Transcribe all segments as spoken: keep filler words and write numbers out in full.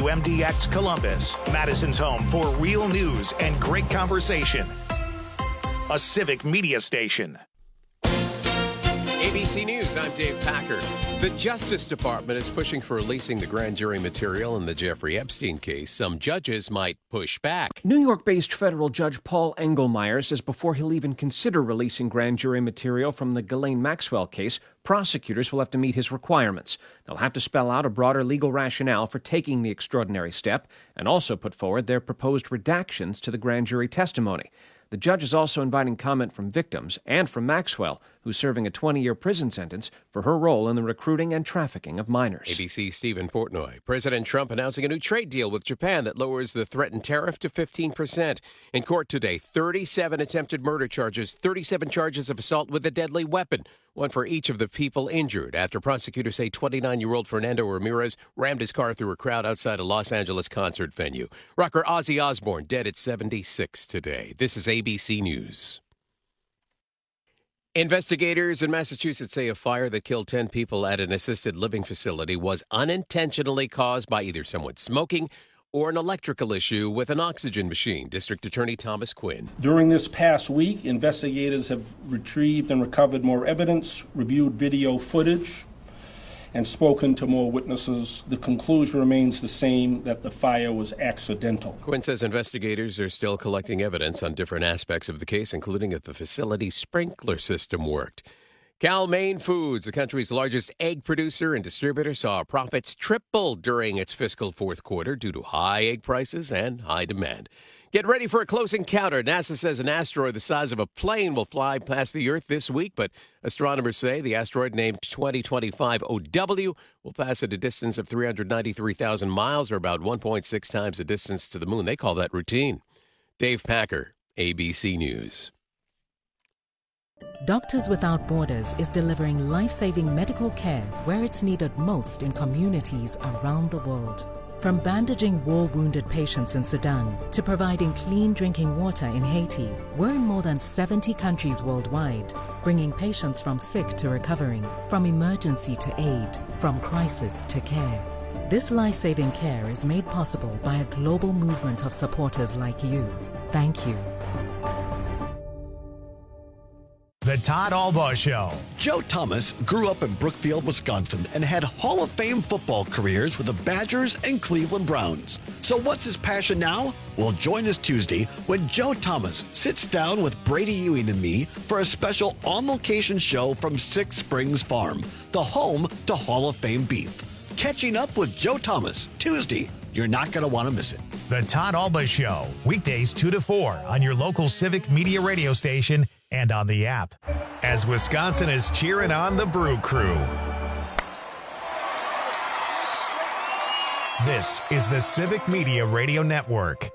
W M D X Columbus, Madison's home for real news and great conversation. A civic media station. A B C News, I'm Dave Packer. The Justice Department is pushing for releasing the grand jury material in the Jeffrey Epstein case. Some judges might push back. New York-based federal judge Paul Engelmeyer says before he'll even consider releasing grand jury material from the Ghislaine Maxwell case, prosecutors will have to meet his requirements. They'll have to spell out a broader legal rationale for taking the extraordinary step and also put forward their proposed redactions to the grand jury testimony. The judge is also inviting comment from victims and from Maxwell, who's serving a twenty-year prison sentence for her role in the recruiting and trafficking of minors. A B C's Stephen Portnoy. President Trump announcing a new trade deal with Japan that lowers the threatened tariff to fifteen percent. In court today, thirty-seven attempted murder charges, thirty-seven charges of assault with a deadly weapon, one for each of the people injured after prosecutors say twenty-nine-year-old Fernando Ramirez rammed his car through a crowd outside a Los Angeles concert venue. Rocker Ozzy Osbourne dead at seventy-six today. This is A B C News. Investigators in Massachusetts say a fire that killed ten people at an assisted living facility was unintentionally caused by either someone smoking or an electrical issue with an oxygen machine. District Attorney Thomas Quinn. During this past week, investigators have retrieved and recovered more evidence, reviewed video footage, and spoken to more witnesses. The conclusion remains the same, that the fire was accidental. Quinn says investigators are still collecting evidence on different aspects of the case, including if the facility's sprinkler system worked. Cal-Maine Foods, the country's largest egg producer and distributor, saw profits triple during its fiscal fourth quarter due to high egg prices and high demand. Get ready for a close encounter. NASA says an asteroid the size of a plane will fly past the Earth this week, but astronomers say the asteroid named twenty twenty-five O W will pass at a distance of three hundred ninety-three thousand miles, or about one point six times the distance to the moon. They call that routine. Dave Packer, A B C News. Doctors Without Borders is delivering life-saving medical care where it's needed most in communities around the world. From bandaging war-wounded patients in Sudan to providing clean drinking water in Haiti, we're in more than seventy countries worldwide, bringing patients from sick to recovering, from emergency to aid, from crisis to care. This life-saving care is made possible by a global movement of supporters like you. Thank you. The Todd Albaugh Show. Joe Thomas grew up in Brookfield, Wisconsin, and had Hall of Fame football careers with the Badgers and Cleveland Browns. So what's his passion now? Well, join us Tuesday when Joe Thomas sits down with Brady Ewing and me for a special on-location show from Six Springs Farm, the home to Hall of Fame beef. Catching up with Joe Thomas, Tuesday. You're not going to want to miss it. The Todd Albaugh Show, weekdays two to four on your local Civic Media radio station and on the app. As Wisconsin is cheering on the Brew Crew. This is the Civic Media Radio Network.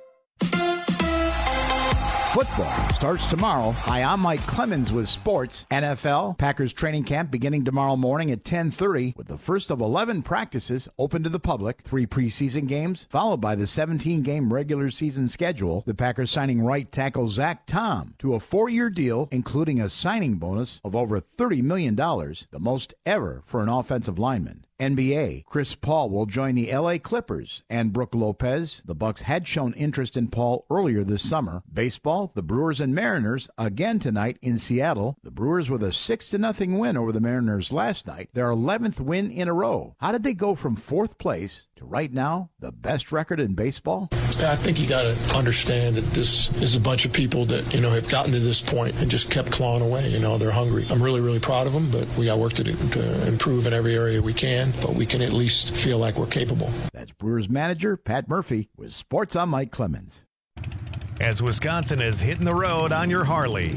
Football starts tomorrow. Hi, I'm Mike Clemens with sports. N F L, Packers training camp beginning tomorrow morning at ten thirty with the first of eleven practices open to the public. Three preseason games, followed by the seventeen-game regular season schedule. The Packers signing right tackle Zach Tom to a four-year deal, including a signing bonus of over thirty million dollars, the most ever for an offensive lineman. N B A, Chris Paul will join the L A Clippers and Brook Lopez. The Bucks had shown interest in Paul earlier this summer. Baseball, the Brewers and Mariners again tonight in Seattle. The Brewers with a six to nothing win over the Mariners last night, their eleventh win in a row. How did they go from fourth place to right now the best record in baseball? I think you got to understand that this is a bunch of people that, you know, have gotten to this point and just kept clawing away. You know, they're hungry. I'm really, really proud of them, but we got work to do to improve in every area we can, but we can at least feel like we're capable. That's Brewers manager Pat Murphy with Sports on Mike Clemens. As Wisconsin is hitting the road on your Harley.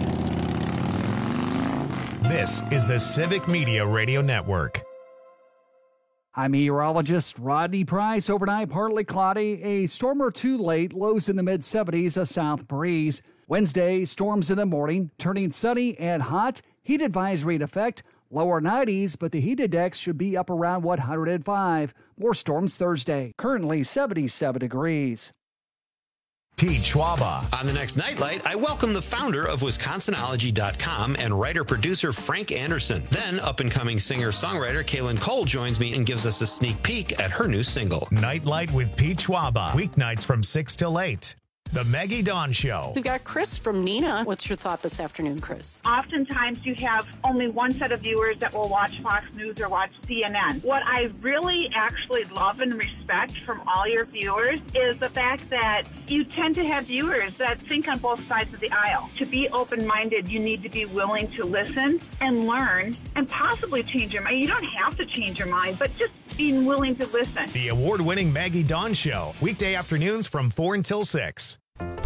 This is the Civic Media Radio Network. I'm meteorologist Rodney Price. Overnight, partly cloudy, a storm or two late, lows in the mid seventies, a south breeze. Wednesday, storms in the morning, turning sunny and hot. Heat advisory in effect, lower nineties, but the heat index should be up around one hundred five. More storms Thursday, currently seventy-seven degrees. Pete Schwaba. On the next Nightlight, I welcome the founder of Wisconsinology dot com and writer-producer Frank Anderson. Then, up-and-coming singer-songwriter Kaylin Cole joins me and gives us a sneak peek at her new single. Nightlight with Pete Schwaba. Weeknights from six till eight. The Maggie Dawn Show. We've got Chris from Neenah. What's your thought this afternoon, Chris? Oftentimes you have only one set of viewers that will watch Fox News or watch C N N. What I really actually love and respect from all your viewers is the fact that you tend to have viewers that think on both sides of the aisle. To be open-minded, you need to be willing to listen and learn and possibly change your mind. You don't have to change your mind, but just being willing to listen. The award-winning Maggie Dawn Show. Weekday afternoons from four until six.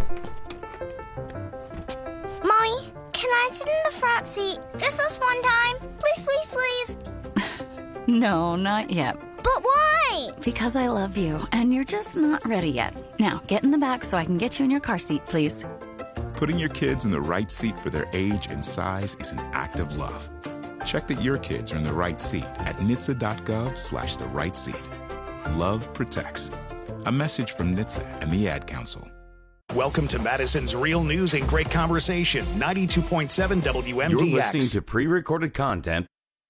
Mommy, can I sit in the front seat just this one time? Please, please, please. No, not yet. But why? Because I love you, and you're just not ready yet. Now, get in the back so I can get you in your car seat, please. Putting your kids in the right seat for their age and size is an act of love. Check that your kids are in the right seat at N H T S A dot gov slash the right seat. Love protects. A message from N H T S A and the Ad Council. Welcome to Madison's Real News and Great Conversation, ninety-two point seven W M D X. You're listening to pre-recorded content.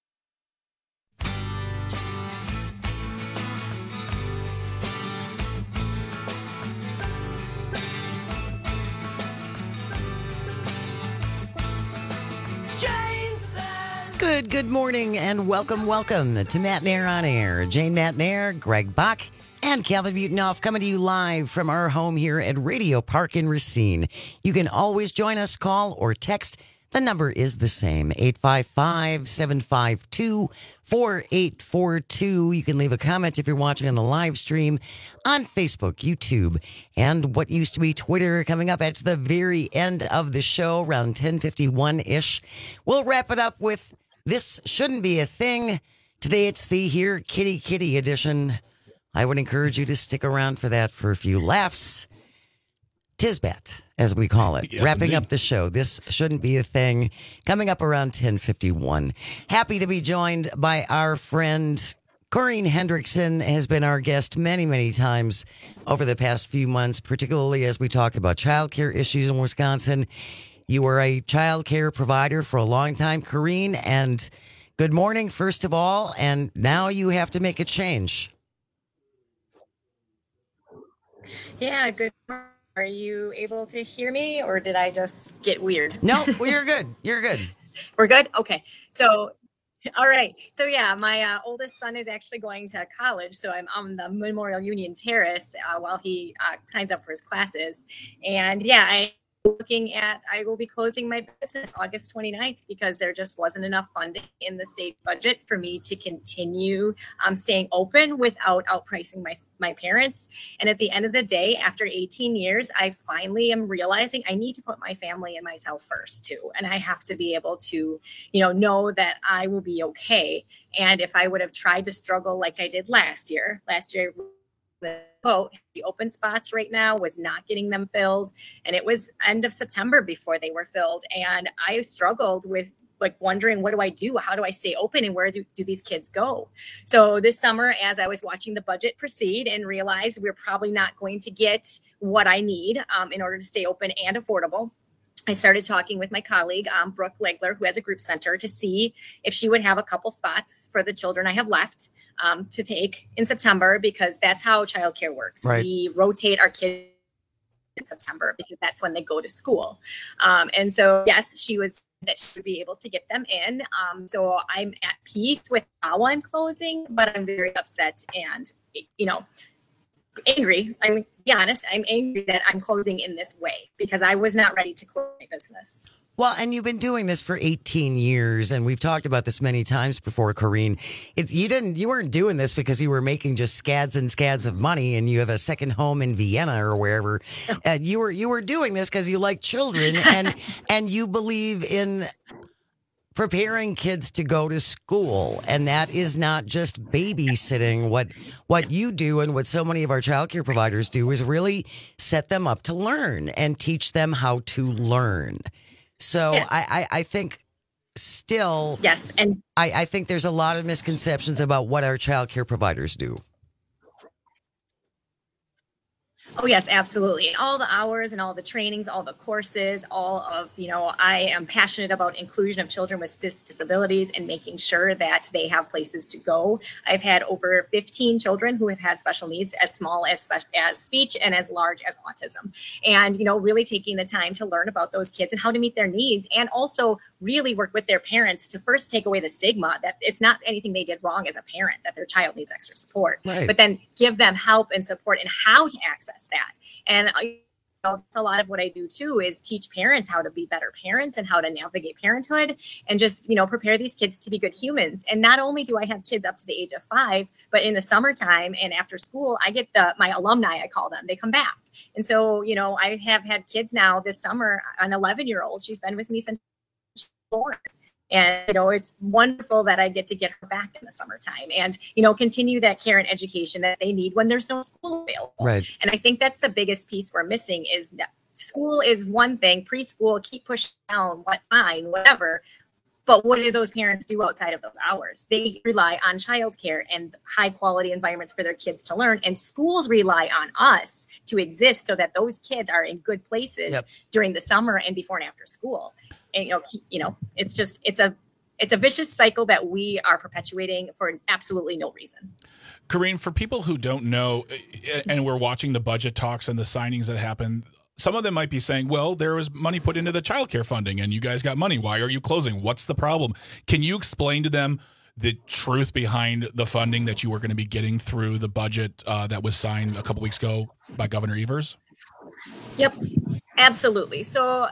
Good, good morning, and welcome, welcome to Matt Nair on Air. Jane Matt Nair, Greg Bach, and Calvin Butenhoff coming to you live from our home here at Radio Park in Racine. You can always join us, call or text. The number is the same, eight five five, seven five two, four eight four two. You can leave a comment if you're watching on the live stream on Facebook, YouTube, and what used to be Twitter. Coming up at the very end of the show, around ten fifty-one-ish. We'll wrap it up with This Shouldn't Be a Thing. Today it's the Here Kitty Kitty edition. I would encourage you to stick around for that for a few laughs. Tisbet, as we call it. Yes, Wrapping indeed. up the show. This Shouldn't Be a Thing. Coming up around ten fifty-one. Happy to be joined by our friend Corinne Hendrickson. Has been our guest many, many times over the past few months, particularly as we talk about childcare issues in Wisconsin. You were a child care provider for a long time, Corinne, and good morning, first of all, and now you have to make a change. Yeah, good morning. Are you able to hear me, or did I just get weird? No, well, you're good. You're good. We're good? Okay. So, all right. So, yeah, my uh, oldest son is actually going to college, so I'm on the Memorial Union Terrace uh, while he uh, signs up for his classes. And, yeah, I looking at, I will be closing my business August twenty-ninth because there just wasn't enough funding in the state budget for me to continue um, staying open without outpricing my, my parents. And at the end of the day, after eighteen years, I finally am realizing I need to put my family and myself first too. And I have to be able to, you know, know that I will be okay. And if I would have tried to struggle like I did last year, last year, the vote, the open spots right now was not getting them filled. And it was end of September before they were filled. And I struggled with like wondering, what do I do? How do I stay open? And where do, do these kids go? So this summer, as I was watching the budget proceed and realized we're probably not going to get what I need um, in order to stay open and affordable, I started talking with my colleague, um, Brooke Legler, who has a group center, to see if she would have a couple spots for the children I have left um, to take in September, because that's how childcare works. Right. We rotate our kids in September because that's when they go to school. Um, and so, yes, she was that she would be able to get them in. Um, so I'm at peace with how I'm closing, but I'm very upset and, you know, angry. I'm mean, be honest. I'm angry that I'm closing in this way because I was not ready to close my business. Well, and you've been doing this for eighteen years, and we've talked about this many times before, Corinne. It, you didn't, you weren't doing this because you were making just scads and scads of money, and you have a second home in Vienna or wherever. Uh, you were you were doing this because you like children, and and you believe in preparing kids to go to school, and that is not just babysitting. What what you do and what so many of our childcare providers do is really set them up to learn and teach them how to learn. So Yeah. I, I, I think still, Yes, and I, I think there's a lot of misconceptions about what our childcare providers do. Oh, yes, absolutely. All the hours and all the trainings, all the courses, all of, you know, I am passionate about inclusion of children with dis- disabilities and making sure that they have places to go. I've had over fifteen children who have had special needs, as small as, spe- as speech and as large as autism. And, you know, really taking the time to learn about those kids and how to meet their needs, and also really work with their parents to first take away the stigma that it's not anything they did wrong as a parent, that their child needs extra support, Right. but then give them help and support and how to access that. And uh, you know, a lot of what I do too is teach parents how to be better parents and how to navigate parenthood, and just, you know, prepare these kids to be good humans. And not only do I have kids up to the age of five, but in the summertime and after school, I get the my alumni, I call them, they come back. And so, you know, I have had kids now this summer, an eleven year old, she's been with me since she was born. And, you know, it's wonderful that I get to get her back in the summertime and, you know, continue that care and education that they need when there's no school available. Right. And I think that's the biggest piece we're missing is that school is one thing, preschool, keep pushing down, what, fine, whatever. But what do those parents do outside of those hours? They rely on childcare and high quality environments for their kids to learn. And schools rely on us to exist so that those kids are in good places Yep. during the summer and before and after school. And, you know, keep, you know, it's just, it's a, it's a vicious cycle that we are perpetuating for absolutely no reason. Corinne, for people who don't know, and we're watching the budget talks and the signings that happen, some of them might be saying, well, there was money put into the childcare funding and you guys got money. Why are you closing? What's the problem? Can you explain to them the truth behind the funding that you were going to be getting through the budget uh, that was signed a couple weeks ago by Governor Evers? Yep, absolutely. So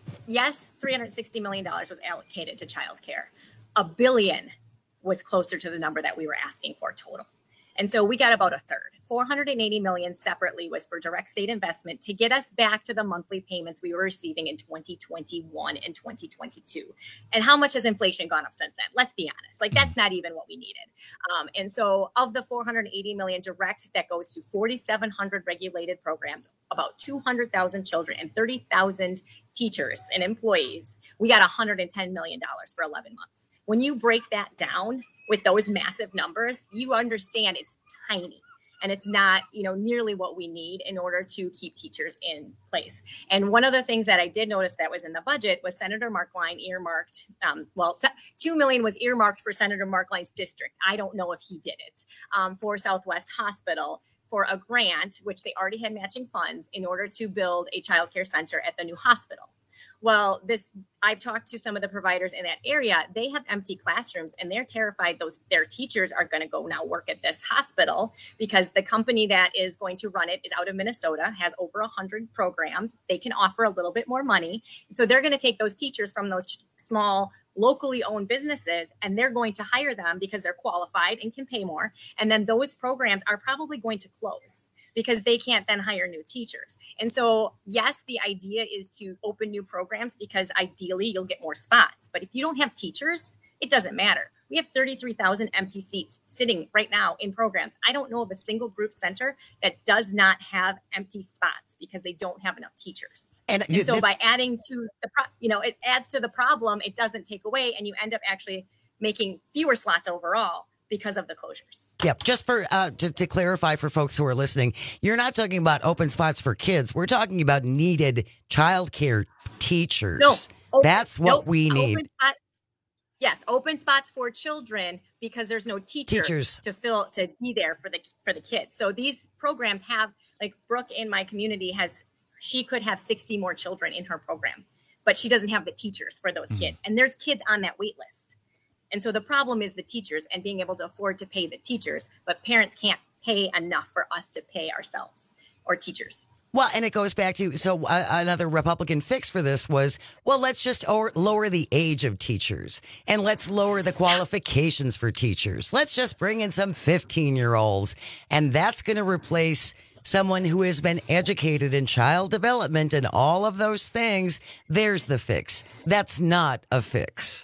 yes, three hundred sixty million dollars was allocated to childcare. A billion was closer to the number that we were asking for total. And so we got about a third. four hundred eighty million dollars separately was for direct state investment to get us back to the monthly payments we were receiving in twenty twenty-one and twenty twenty-two. And how much has inflation gone up since then? Let's be honest. Like, that's not even what we needed. Um, and so of the four hundred eighty million dollars direct that goes to forty-seven hundred regulated programs, about two hundred thousand children and thirty thousand teachers and employees, we got one hundred ten million dollars for eleven months. When you break that down with those massive numbers, you understand it's tiny and it's not, you know, nearly what we need in order to keep teachers in place. And one of the things that I did notice that was in the budget was Senator Markline earmarked, um, well, two million was earmarked for Senator Markline's district. I don't know if he did it, um, for Southwest Hospital, for a grant, which they already had matching funds in order to build a childcare center at the new hospital. Well, this, I've talked to some of the providers in that area. They have empty classrooms and they're terrified those their teachers are going to go now work at this hospital because the company that is going to run it is out of Minnesota, has over one hundred programs. They can offer a little bit more money. So they're going to take those teachers from those small locally owned businesses and they're going to hire them because they're qualified and can pay more. And then those programs are probably going to close because they can't then hire new teachers. And so, yes, the idea is to open new programs because ideally you'll get more spots. But if you don't have teachers, it doesn't matter. We have thirty-three thousand empty seats sitting right now in programs. I don't know of a single group center that does not have empty spots because they don't have enough teachers. And, and so by adding to the, pro- you know, it adds to the problem, it doesn't take away, and you end up actually making fewer slots overall because of the closures. Yep. Just for uh, to, to clarify for folks who are listening, you're not talking about open spots for kids. We're talking about needed childcare teachers. No, open, that's what nope, we need. Open spot, yes, open spots for children because there's no teacher Teachers. to fill to be there for the for the kids. So these programs have, like Brooke in my community has, she could have sixty more children in her program, but she doesn't have the teachers for those mm-hmm. kids. And there's kids on that wait list. And so the problem is the teachers and being able to afford to pay the teachers, but parents can't pay enough for us to pay ourselves or teachers. Well, and it goes back to, so uh, another Republican fix for this was, well, let's just or, lower the age of teachers and let's lower the qualifications for teachers. Let's just bring in some fifteen-year-olds, and that's going to replace someone who has been educated in child development and all of those things. There's the fix. That's not a fix.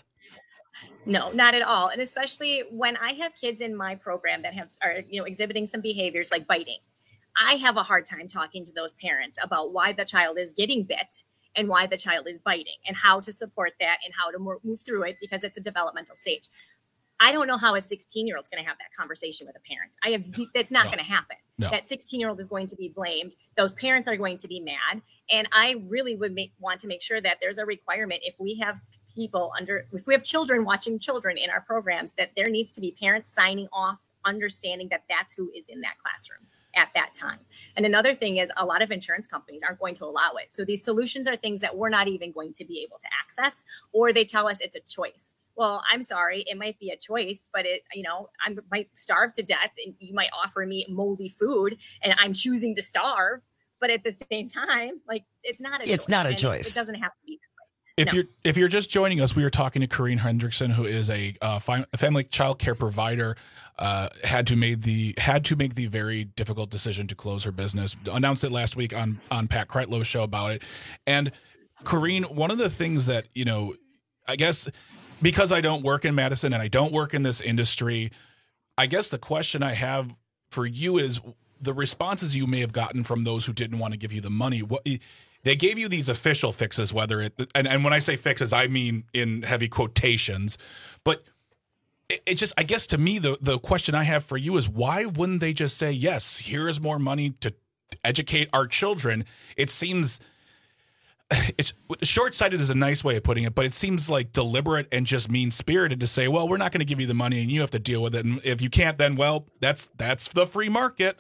No, not at all. And especially when I have kids in my program that have are, you know, exhibiting some behaviors like biting. I have a hard time talking to those parents about why the child is getting bit and why the child is biting and how to support that and how to move through it because it's a developmental stage. I don't know how a sixteen year old is going to have that conversation with a parent. I have, z- that's not No. going to happen. No. That sixteen year old is going to be blamed. Those parents are going to be mad. And I really would make, want to make sure that there's a requirement if we have people under, if we have children watching children in our programs, that there needs to be parents signing off, understanding that that's who is in that classroom at that time. And another thing is a lot of insurance companies aren't going to allow it. So these solutions are things that we're not even going to be able to access, or they tell us it's a choice. Well, I'm sorry, it might be a choice, but it, you know, I might starve to death and you might offer me moldy food and I'm choosing to starve. But at the same time, like, it's not a choice. It's not a and choice. It, it doesn't have to be this way. If No. you're if you're just joining us, we were talking to Corrine Hendrickson, who is a uh, fi- family child care provider. Uh, had to made the had to make the very difficult decision to close her business. Announced it last week on on Pat Kreitlow's show about it. And Corrine, one of the things that, you know, I guess because I don't work in Madison and I don't work in this industry, I guess the question I have for you is the responses you may have gotten from those who didn't want to give you the money. What they gave you these official fixes, whether it and, and when I say fixes, I mean in heavy quotations, but it, it just, I guess to me, the, the question I have for you is why wouldn't they just say, yes, here is more money to educate our children? It seems it's short-sighted is a nice way of putting it, but it seems like deliberate and just mean-spirited to say, well, we're not going to give you the money and you have to deal with it. And if you can't, then, well, that's that's the free market.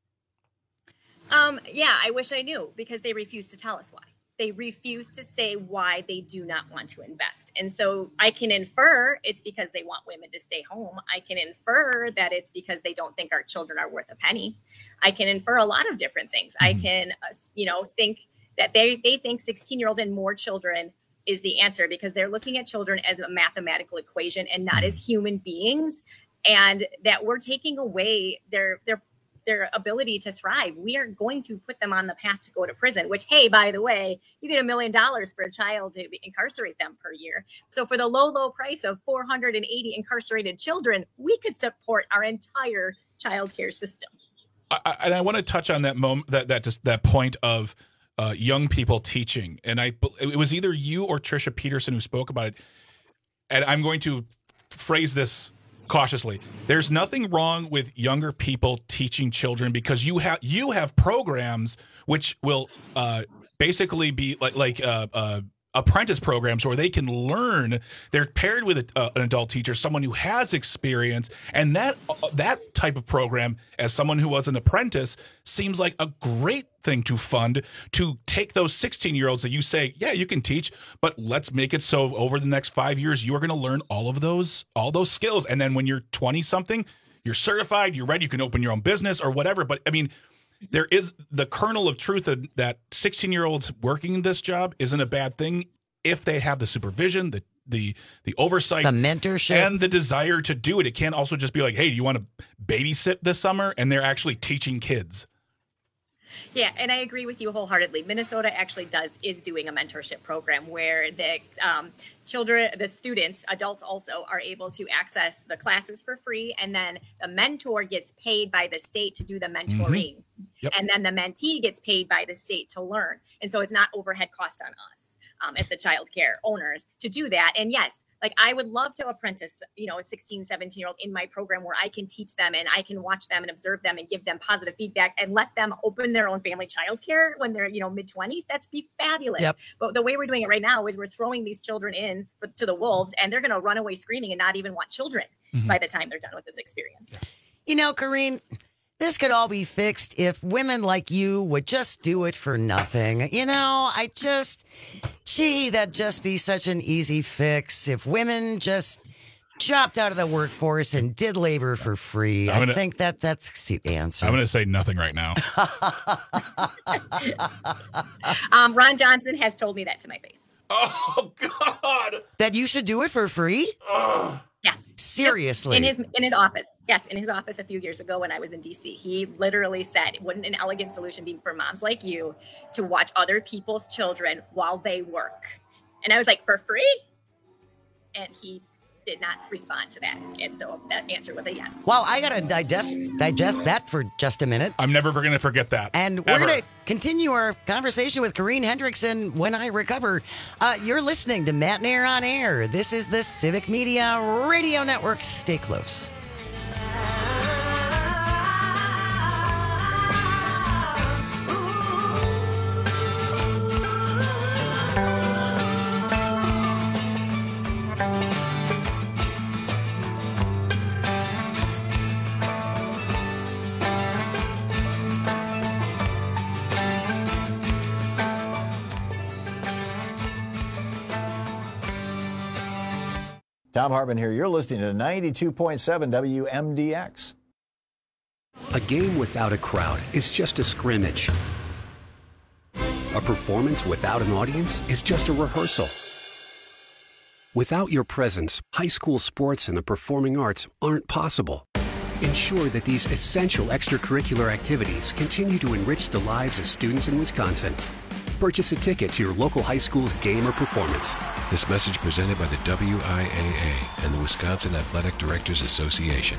Um, yeah, I wish I knew, because they refuse to tell us why. They refuse to say why they do not want to invest. And so I can infer it's because they want women to stay home. I can infer that it's because they don't think our children are worth a penny. I can infer a lot of different things. Mm-hmm. I can, uh, you know, think that they, they think sixteen-year-old and more children is the answer, because they're looking at children as a mathematical equation and not as human beings, and that we're taking away their their their ability to thrive. We are going to put them on the path to go to prison, which, hey, by the way, you get a million dollars for a child to incarcerate them per year. So for the low, low price of four hundred eighty incarcerated children, we could support our entire child care system. I, and I want to touch on that moment, that that just that point of uh, young people teaching. And I, it was either you or Trisha Peterson who spoke about it. And I'm going to phrase this cautiously. There's nothing wrong with younger people teaching children, because you have you have programs which will uh, basically be like like uh, uh, apprentice programs where they can learn. They're paired with a, uh, an adult teacher, someone who has experience, and that uh, that type of program, as someone who was an apprentice, seems like a great thing to fund, to take those sixteen year olds that you say, yeah, you can teach, but let's make it so over the next five years you are going to learn all of those all those skills, and then when you're twenty something, you're certified, you're ready, you can open your own business or whatever. But I mean, there is the kernel of truth that, that sixteen year olds working this job isn't a bad thing if they have the supervision, the the the oversight, the mentorship, and the desire to do it. It can't also just be like, hey, do you want to babysit this summer? And they're actually teaching kids. Yeah, and I agree with you wholeheartedly. Minnesota actually does is doing a mentorship program where the um, children, the students, adults also are able to access the classes for free, and then the mentor gets paid by the state to do the mentoring, mm-hmm. Yep. And then the mentee gets paid by the state to learn. And so it's not overhead cost on us um, as the child care owners to do that. And yes, like I would love to apprentice, you know, a sixteen, seventeen year old in my program where I can teach them and I can watch them and observe them and give them positive feedback and let them open their own family childcare when they're, you know, mid twenties. That'd be fabulous. Yep. But the way we're doing it right now is we're throwing these children in for, to the wolves, and they're going to run away screaming and not even want children mm-hmm. by the time they're done with this experience. You know, Corrine, this could all be fixed if women like you would just do it for nothing. You know, I just, gee, that'd just be such an easy fix. If women just dropped out of the workforce and did labor for free, gonna, I think that that's the answer. I'm going to say nothing right now. um, Ron Johnson has told me that to my face. Oh, God. That you should do it for free? Oh. Yeah. Seriously. In his in his office. Yes, in his office a few years ago when I was in D C, he literally said, wouldn't an elegant solution be for moms like you to watch other people's children while they work? And I was like, for free? And he did not respond to that. And so that answer was a yes. Well, I got to digest digest that for just a minute. I'm never going to forget that. And we're going to continue our conversation with Corrine Hendrickson when I recover. Uh, you're listening to Matt Nair on Air. This is the Civic Media Radio Network. Stay close. Tom Hartman here. You're listening to ninety-two point seven W M D X. A game without a crowd is just a scrimmage. A performance without an audience is just a rehearsal. Without your presence, high school sports and the performing arts aren't possible. Ensure that these essential extracurricular activities continue to enrich the lives of students in Wisconsin. Purchase a ticket to your local high school's game or performance. This message presented by the W I A A and the Wisconsin Athletic Directors Association.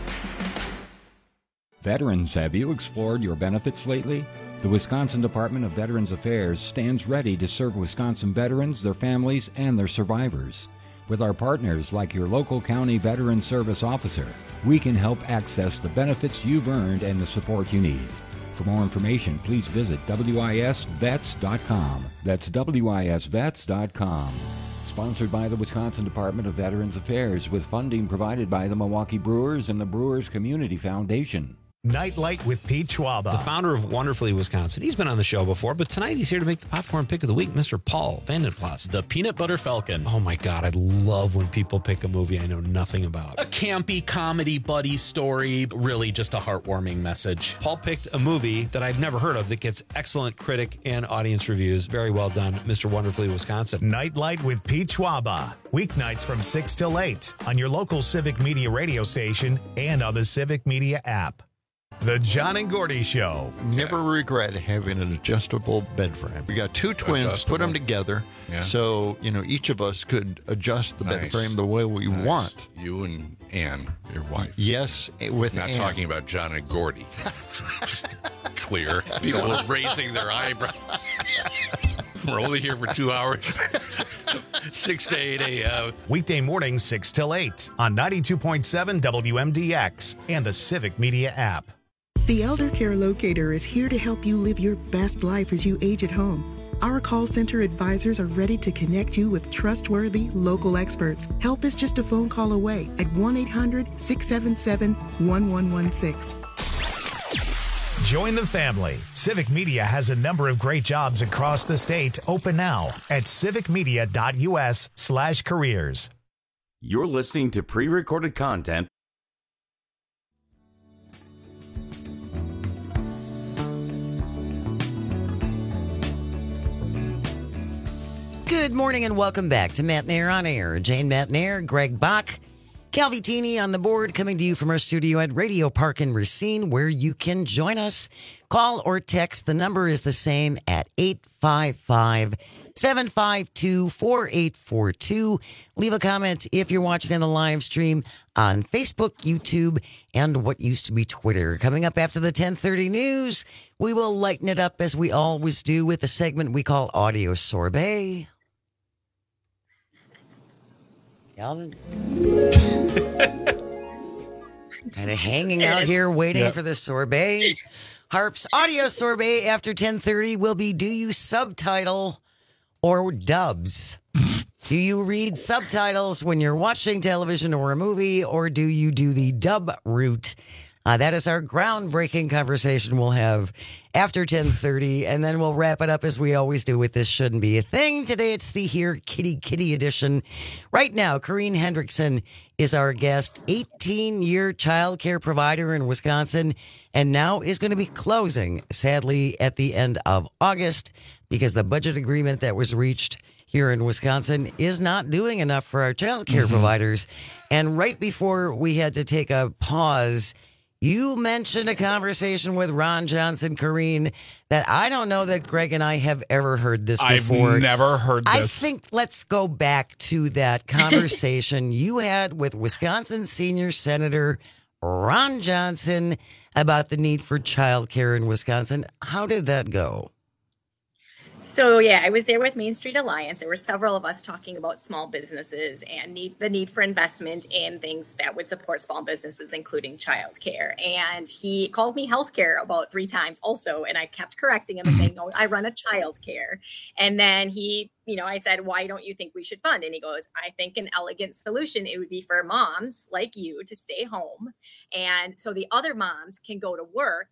Veterans, have you explored your benefits lately? The Wisconsin Department of Veterans Affairs stands ready to serve Wisconsin veterans, their families, and their survivors. With our partners like your local county veteran service officer, we can help access the benefits you've earned and the support you need. For more information, please visit W I S vets dot com. That's W I S vets dot com. Sponsored by the Wisconsin Department of Veterans Affairs with funding provided by the Milwaukee Brewers and the Brewers Community Foundation. Nightlight with Pete Schwaba. The founder of Wonderfully Wisconsin. He's been on the show before, but tonight he's here to make the popcorn pick of the week, Mister Paul Vandenplas. The Peanut Butter Falcon. Oh my God, I love when people pick a movie I know nothing about. A campy comedy buddy story, really just a heartwarming message. Paul picked a movie that I've never heard of that gets excellent critic and audience reviews. Very well done, Mister Wonderfully Wisconsin. Nightlight with Pete Schwaba. Weeknights from six till eight on your local Civic Media radio station and on the Civic Media app. The John and Gordy Show. Never regret having an adjustable bed frame. We got two twins, adjustable. Put them together, yeah. So you know each of us could adjust the nice. bed frame the way we nice. want. You and Ann, your wife. Yes, with not Ann. Talking about John and Gordy. Just clear. People are raising their eyebrows. We're only here for two hours. six to eight a.m. Weekday mornings, six till eight on ninety-two point seven W M D X and the Civic Media app. The Elder Care Locator is here to help you live your best life as you age at home. Our call center advisors are ready to connect you with trustworthy local experts. Help is just a phone call away at one eight hundred six seven seven one one one six. Join the family. Civic Media has a number of great jobs across the state open now at civicmedia.us slash careers. You're listening to pre-recorded content. Good morning and welcome back to Matt Nair on Air. Jane Matt Nair, Greg Bach, Calvi Teeny on the board, coming to you from our studio at Radio Park in Racine, where you can join us. Call or text. The number is the same at eight five five, seven five two, four eight four two. Leave a comment if you're watching on the live stream on Facebook, YouTube, and what used to be Twitter. Coming up after the ten thirty news, we will lighten it up as we always do with a segment we call Audio Sorbet. Calvin? Kind of hanging out here waiting yep. for the sorbet. Harp's Audio Sorbet after ten thirty will be, do you subtitle or dubs? Do you read subtitles when you're watching television or a movie, or do you do the dub route? Uh, that is our groundbreaking conversation we'll have after ten thirty, and then we'll wrap it up as we always do with This Shouldn't Be a Thing. Today it's the Here Kitty Kitty edition. Right now, Corrine Hendrickson is our guest, eighteen-year child care provider in Wisconsin, and now is going to be closing, sadly, at the end of August, because the budget agreement that was reached here in Wisconsin is not doing enough for our child care mm-hmm. providers. And right before we had to take a pause, You mentioned a conversation with Ron Johnson, Corrine, that I don't know that Greg and I have ever heard this before. I've never heard this. I think let's go back to that conversation you had with Wisconsin Senior Senator Ron Johnson about the need for childcare in Wisconsin. How did that go? So, yeah, I was there with Main Street Alliance. There were several of us talking about small businesses and need, the need for investment in things that would support small businesses, including childcare. And he called me healthcare about three times also. And I kept correcting him and saying, no, I run a childcare. And then he, you know, I said, why don't you think we should fund? And he goes, I think an elegant solution, it would be for moms like you to stay home. And so the other moms can go to work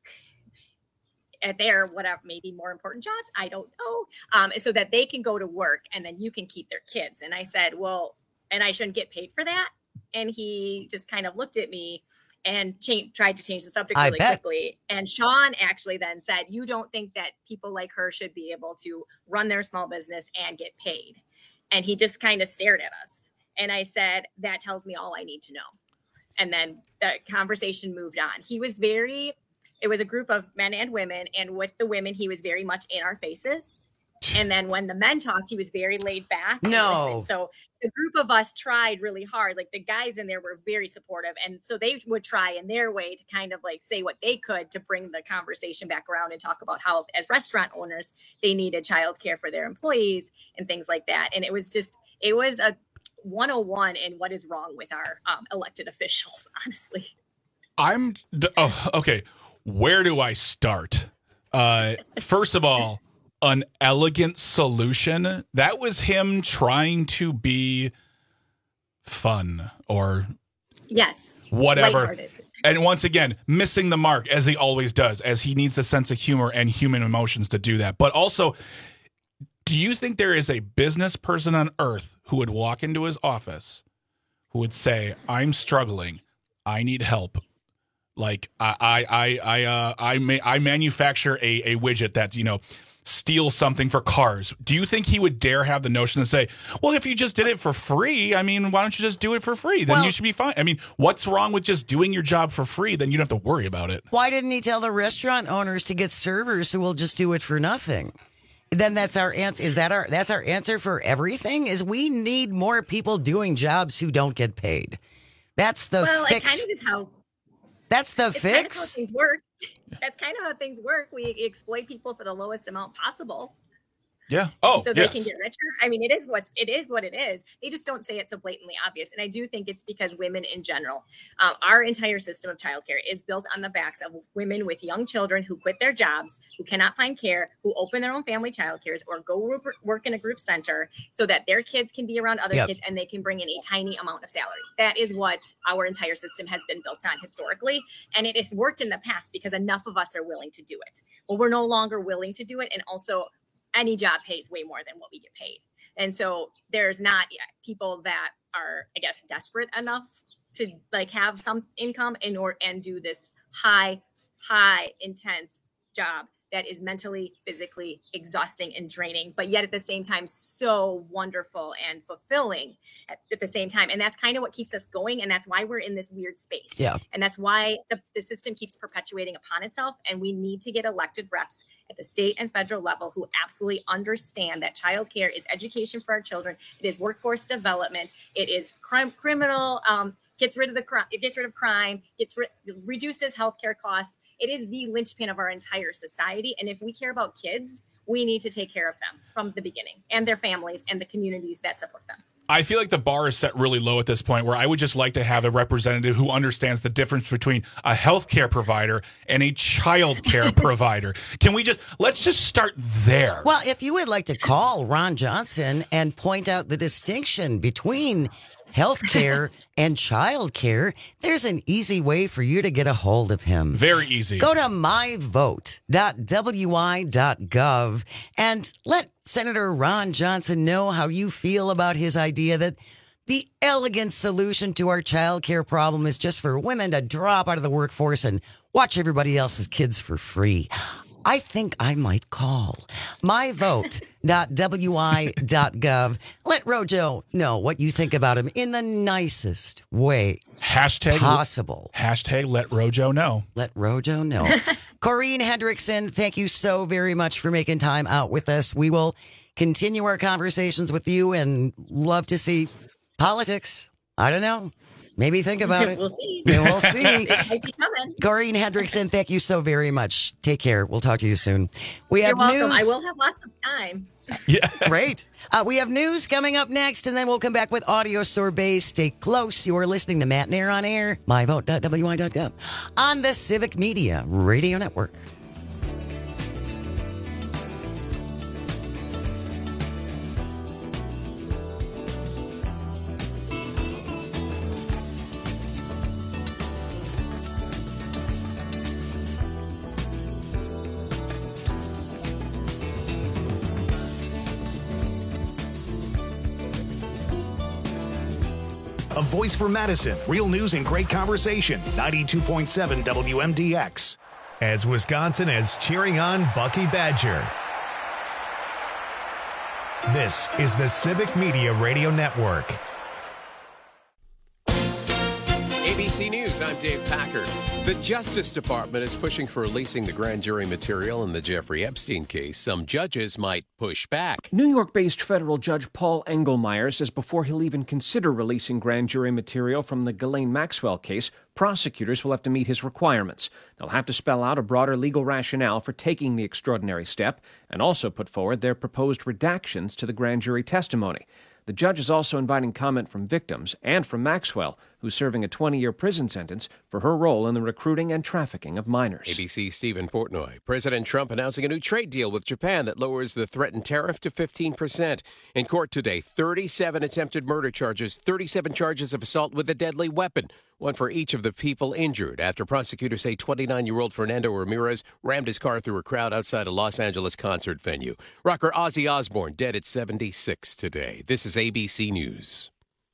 at their whatever, maybe more important jobs, I don't know, um, so that they can go to work and then you can keep their kids. And I said, well, and I shouldn't get paid for that. And he just kind of looked at me and cha- tried to change the subject really quickly. And Sean actually then said, you don't think that people like her should be able to run their small business and get paid? And he just kind of stared at us. And I said, that tells me all I need to know. And then the conversation moved on. He was very... It was a group of men and women, and with the women, he was very much in our faces. And then when the men talked, he was very laid back. No. So the group of us tried really hard. Like the guys in there were very supportive. And so they would try in their way to kind of like say what they could to bring the conversation back around and talk about how, as restaurant owners, they needed childcare for their employees and things like that. And it was just, it was a one oh one in what is wrong with our um, elected officials, honestly. I'm, oh, okay. Where do I start? Uh, first of all, an elegant solution. That was him trying to be fun or yes, whatever. Lighthearted. And once again, missing the mark as he always does, as he needs a sense of humor and human emotions to do that. But also, do you think there is a business person on earth who would walk into his office who would say, I'm struggling, I need help? Like I, I, I, I, uh, I, may, I manufacture a, a widget that, you know, steals something for cars. Do you think he would dare have the notion to say, well, if you just did it for free, I mean, why don't you just do it for free? Then well, you should be fine. I mean, what's wrong with just doing your job for free? Then you don't have to worry about it. Why didn't he tell the restaurant owners to get servers who will just do it for nothing? Then that's our answer. Is that our, that's our answer for everything? Is we need more people doing jobs who don't get paid. That's the well, fix. It kind of is how That's the it's fix. Kind of how things work. That's kind of how things work. We exploit people for the lowest amount possible. Yeah. Oh, so they yes. can get richer. I mean, it is what's it is what it is. They just don't say it so blatantly obvious. And I do think it's because women in general, um, our entire system of childcare is built on the backs of women with young children who quit their jobs, who cannot find care, who open their own family childcares or go work, work in a group center so that their kids can be around other yep. kids and they can bring in a tiny amount of salary. That is what our entire system has been built on historically. And it has worked in the past because enough of us are willing to do it. Well, we're no longer willing to do it. And also, any job pays way more than what we get paid. And so there's not yeah, people that are, I guess, desperate enough to like have some income in or and do this high, high intense job that is mentally, physically exhausting and draining, but yet at the same time, so wonderful and fulfilling at, at the same time. And that's kind of what keeps us going. And that's why we're in this weird space. Yeah. And that's why the, the system keeps perpetuating upon itself. And we need to get elected reps at the state and federal level who absolutely understand that childcare is education for our children. It is workforce development. It is crime, criminal, um, gets rid of the crime, it gets rid of crime, gets rid, reduces healthcare costs. It is the linchpin of our entire society. And if we care about kids, we need to take care of them from the beginning and their families and the communities that support them. I feel like the bar is set really low at this point where I would just like to have a representative who understands the difference between a healthcare provider and a childcare provider. Can we just, let's just start there. Well, if you would like to call Ron Johnson and point out the distinction between healthcare and childcare, there's an easy way for you to get a hold of him. Very easy. Go to my vote dot w i dot gov and let Senator Ron Johnson know how you feel about his idea that the elegant solution to our childcare problem is just for women to drop out of the workforce and watch everybody else's kids for free. I think I might call. my vote dot w i dot gov. Let Rojo know what you think about him in the nicest way Hashtag possible. Hashtag let Rojo know. Let Rojo know. Corrine Hendrickson, thank you so very much for making time out with us. We will continue our conversations with you and love to see politics. I don't know. Maybe think about it. We'll see. Yeah, we'll see. It might be coming. Corrine Hendrickson, thank you so very much. Take care. We'll talk to you soon. We You're have welcome. news. I will have lots of time. Yeah. Great. Uh, we have news coming up next, and then we'll come back with audio sorbet. Stay close. You are listening to Matt and Air on Air, my vote dot w i dot gov, on the Civic Media Radio Network. A voice for Madison. Real news and great conversation. ninety-two point seven W M D X. As Wisconsin is cheering on Bucky Badger. This is the Civic Media Radio Network. A B C News, I'm Dave Packard. The Justice Department is pushing for releasing the grand jury material in the Jeffrey Epstein case. Some judges might push back. New York-based federal judge Paul Engelmeyer says before he'll even consider releasing grand jury material from the Ghislaine Maxwell case, prosecutors will have to meet his requirements. They'll have to spell out a broader legal rationale for taking the extraordinary step and also put forward their proposed redactions to the grand jury testimony. The judge is also inviting comment from victims and from Maxwell, who's serving a twenty-year prison sentence for her role in the recruiting and trafficking of minors. A B C's Stephen Portnoy. President Trump announcing a new trade deal with Japan that lowers the threatened tariff to fifteen percent. In court today, thirty-seven attempted murder charges, thirty-seven charges of assault with a deadly weapon, one for each of the people injured after prosecutors say twenty-nine-year-old Fernando Ramirez rammed his car through a crowd outside a Los Angeles concert venue. Rocker Ozzy Osbourne dead at seventy-six today. This is A B C News.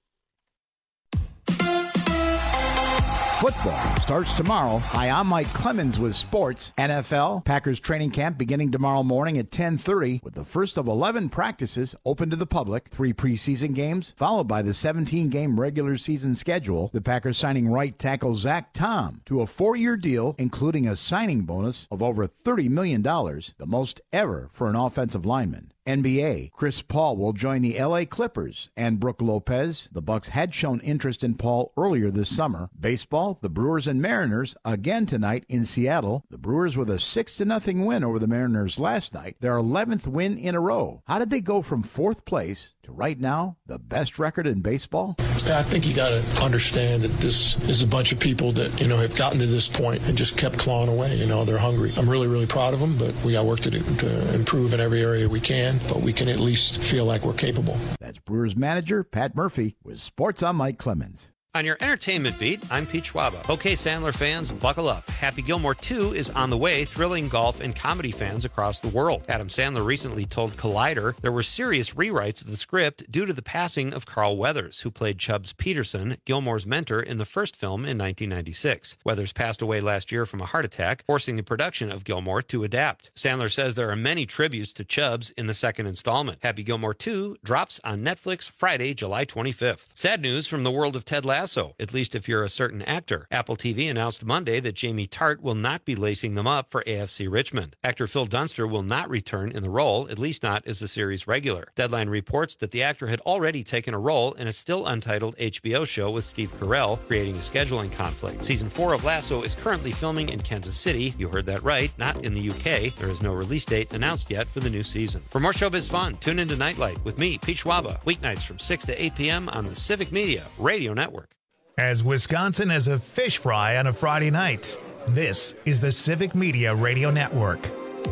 Football starts tomorrow. Hi, I'm Mike Clemens with sports. N F L, Packers training camp beginning tomorrow morning at ten thirty with the first of eleven practices open to the public. Three preseason games, followed by the seventeen-game regular season schedule. The Packers signing right tackle Zach Tom to a four-year deal, including a signing bonus of over thirty million dollars, the most ever for an offensive lineman. N B A, Chris Paul will join the L A Clippers and Brook Lopez. The Bucks had shown interest in Paul earlier this summer. Baseball, the Brewers and Mariners again tonight in Seattle. The Brewers with a six to nothing win over the Mariners last night, their eleventh win in a row. How did they go from fourth place to right now the best record in baseball? I think you got to understand that this is a bunch of people that, you know, have gotten to this point and just kept clawing away. You know, they're hungry. I'm really, really proud of them, but we got work to do to improve in every area we can, but we can at least feel like we're capable. That's Brewers manager Pat Murphy with Sports on Mike Clemens. On your entertainment beat, I'm Pete Schwaba. Okay, Sandler fans, buckle up. Happy Gilmore two is on the way, thrilling golf and comedy fans across the world. Adam Sandler recently told Collider there were serious rewrites of the script due to the passing of Carl Weathers, who played Chubbs Peterson, Gilmore's mentor in the first film in nineteen ninety-six. Weathers passed away last year from a heart attack, forcing the production of Gilmore to adapt. Sandler says there are many tributes to Chubbs in the second installment. Happy Gilmore two drops on Netflix Friday, July twenty-fifth. Sad news from the world of Ted Lasso. At least if you're a certain actor. Apple T V announced Monday that Jamie Tart will not be lacing them up for A F C Richmond. Actor Phil Dunster will not return in the role, at least not as the series regular. Deadline reports that the actor had already taken a role in a still untitled H B O show with Steve Carell, creating a scheduling conflict. Season four of Lasso is currently filming in Kansas City. You heard that right, not in the U K. There is no release date announced yet for the new season. For more showbiz fun, tune into Nightlight with me, Pete Schwaba, weeknights from six to eight p.m. on the Civic Media Radio Network. As Wisconsin has a fish fry on a Friday night, this is the Civic Media Radio Network.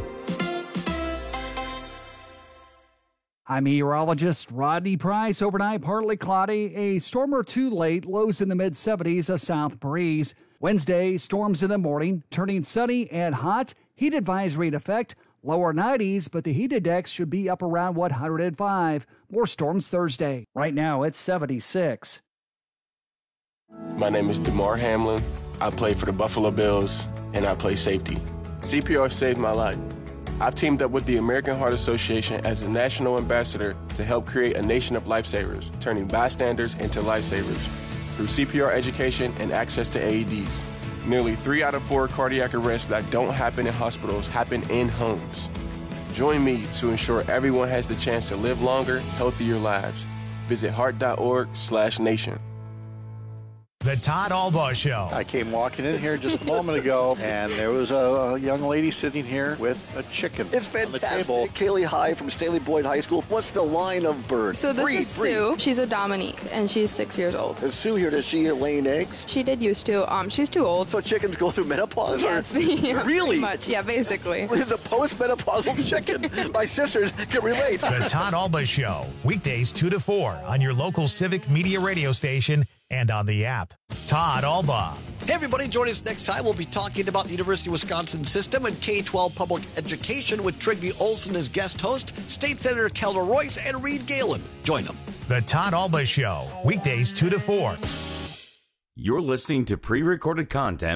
I'm meteorologist Rodney Price. Overnight, partly cloudy, a storm or two late, lows in the mid seventies, a south breeze. Wednesday, storms in the morning, turning sunny and hot. Heat advisory in effect, lower nineties, but the heat index should be up around one hundred five. More storms Thursday. Right now, it's seventy-six. My name is DeMar Hamlin. I play for the Buffalo Bills, and I play safety. C P R saved my life. I've teamed up with the American Heart Association as a national ambassador to help create a nation of lifesavers, turning bystanders into lifesavers. through C P R education and access to A E Ds. Nearly three out of four cardiac arrests that don't happen in hospitals happen in homes. Join me to ensure everyone has the chance to live longer, healthier lives. Visit heart.org slash nation. The Todd Albaugh Show. I came walking in here just a moment ago, and there was a, a young lady sitting here with a chicken. It's fantastic. Kaylee High from Staley Boyd High School. What's the line of bird? So this breed, is breed. Sue. She's a Dominique, and she's six years old. Is Sue here? Does she laying eggs? She did used to. Um, she's too old. So chickens go through menopause? Yes. Or? Yeah, really? Pretty much. Yeah, basically. It's a post-menopausal chicken. My sisters can relate. The Todd Albaugh Show. Weekdays two to four on your local Civic Media radio station and on the app. Todd Albaugh. Hey, everybody, join us next time. We'll be talking about the University of Wisconsin system and K twelve public education with Trigby Olson as guest host, State Senator Kelda Royce, and Reed Galen. Join them. The Todd Albaugh Show. Weekdays two to four. You're listening to pre-recorded content.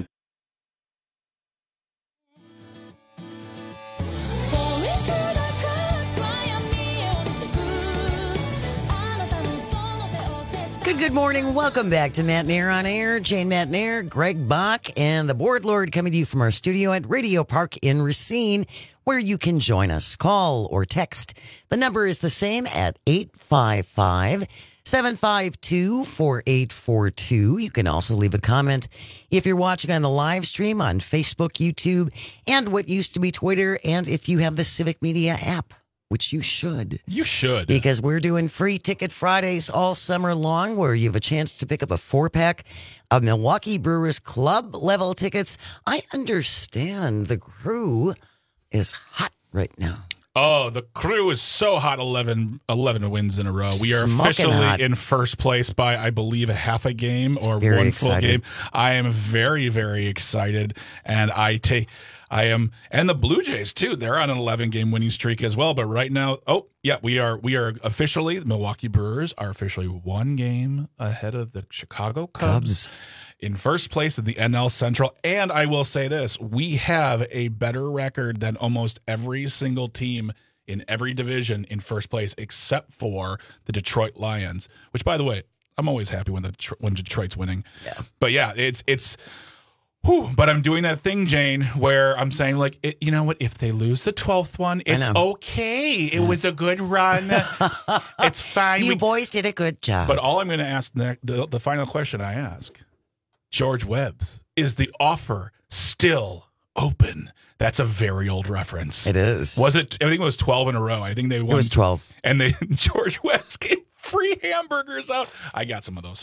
Good, good morning. Welcome back to Matt Nair on Air. Jane Matt Nair, Greg Bach, and the Board Lord coming to you from our studio at Radio Park in Racine, where you can join us. Call or text. The number is the same at eight five five, seven five two, four eight four two. You can also leave a comment if you're watching on the live stream on Facebook, YouTube, and what used to be Twitter, and if you have the Civic Media app. Which you should. You should. Because we're doing free ticket Fridays all summer long where you have a chance to pick up a four-pack of Milwaukee Brewers Club level tickets. I understand the crew is hot right now. Oh, the crew is so hot, eleven, eleven wins in a row. We are Smoking officially hot. in first place by, I believe, a half a game It's or very one excited. full game. I am very, very excited. And I take... I am, and the Blue Jays too. They're on an eleven-game winning streak as well. But right now, oh yeah, we are. We are officially the Milwaukee Brewers are officially one game ahead of the Chicago Cubs, Cubs. in first place in the N L Central. And I will say this: we have a better record than almost every single team in every division in first place, except for the Detroit Lions. Which, by the way, I'm always happy when the when Detroit's winning. Yeah. But yeah, it's it's. Whew, but I'm doing that thing, Jane, where I'm saying, like, it, you know what? If they lose the twelfth one, it's okay. It was a good run. It's fine. You We- boys did a good job. But all I'm going to ask, ne- the, the final question I ask, George Webb's, is the offer still open? That's a very old reference. It is. Was it? I think it was twelve in a row. I think they won. It was twelve. And they George Webb's gave free hamburgers out. I got some of those.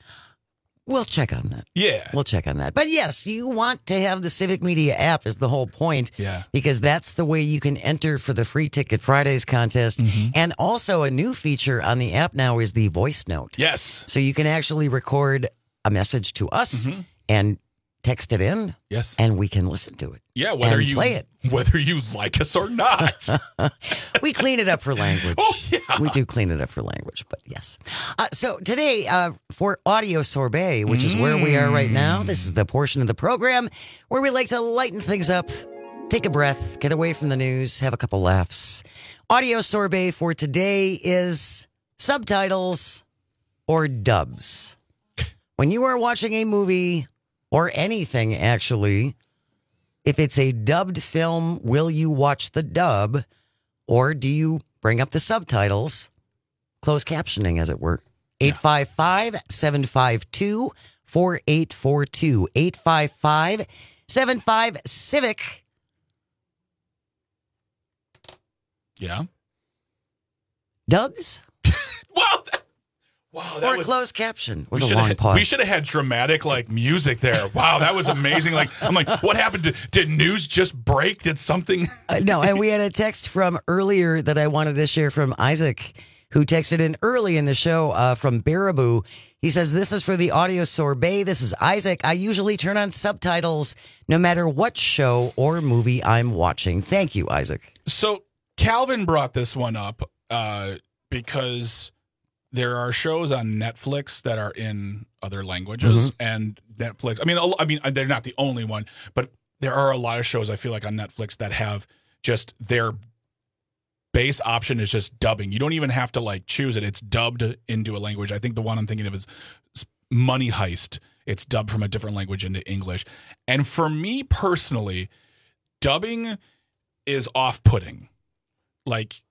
We'll check on that. Yeah. We'll check on that. But yes, you want to have the Civic Media app is the whole point. Yeah. Because that's the way you can enter for the Free Ticket Fridays contest. Mm-hmm. And also a new feature on the app now is the voice note. Yes. So you can actually record a message to us Mhm. and text it in. Yes. And we can listen to it. Yeah, whether and you play it. whether you like us or not. We clean it up for language. Oh, yeah. We do clean it up for language, but yes. Uh, so today, uh, for Audio Sorbet, which is where we are right now, this is the portion of the program where we like to lighten things up, take a breath, get away from the news, have a couple laughs. Audio Sorbet for today is subtitles or dubs. When you are watching a movie or anything, actually, if it's a dubbed film, will you watch the dub or do you bring up the subtitles? Closed captioning, as it were. eight five five, seven five two, four eight four two. eight five five, seven five, CIVIC. Yeah. Dubs? Wow. That, wow. That Or was, closed caption we with a should long have pause. we should have had dramatic like music there. Wow, that was amazing. Like I'm like, what happened? Did, did news just break? Did something? Uh, no, and we had a text from earlier that I wanted to share from Isaac, who texted in early in the show uh, from Baraboo. He says, this is for the Audio Sorbet. This is Isaac. I usually turn on subtitles no matter what show or movie I'm watching. Thank you, Isaac. So Calvin brought this one up uh, because there are shows on Netflix that are in other languages, Mhm. and Netflix. I mean, a- I mean, they're not the only one, but there are a lot of shows I feel like on Netflix that have just their base option is just dubbing. You don't even have to like choose it; it's dubbed into a language. I think the one I'm thinking of is Money Heist. It's dubbed from a different language into English. And for me personally, dubbing is off-putting. Like,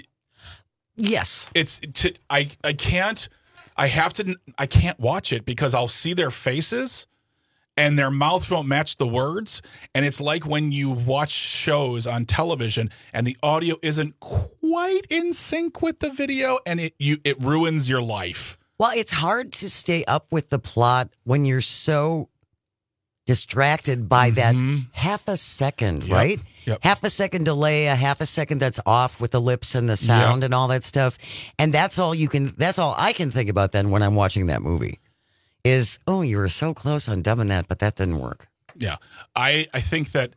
yes, it's to, I I can't I have to I can't watch it because I'll see their faces and their mouths won't match the words, and it's like when you watch shows on television and the audio isn't quite in sync with the video, and it you it ruins your life. Well, it's hard to stay up with the plot when you're so distracted by that mm-hmm. half a second, yep. right? Yep. Half a second delay, a half a second that's off with the lips and the sound yep. and all that stuff. And that's all you can, that's all I can think about then when I'm watching that movie is, oh, you were so close on dubbing that, but that didn't work. Yeah. I, I think that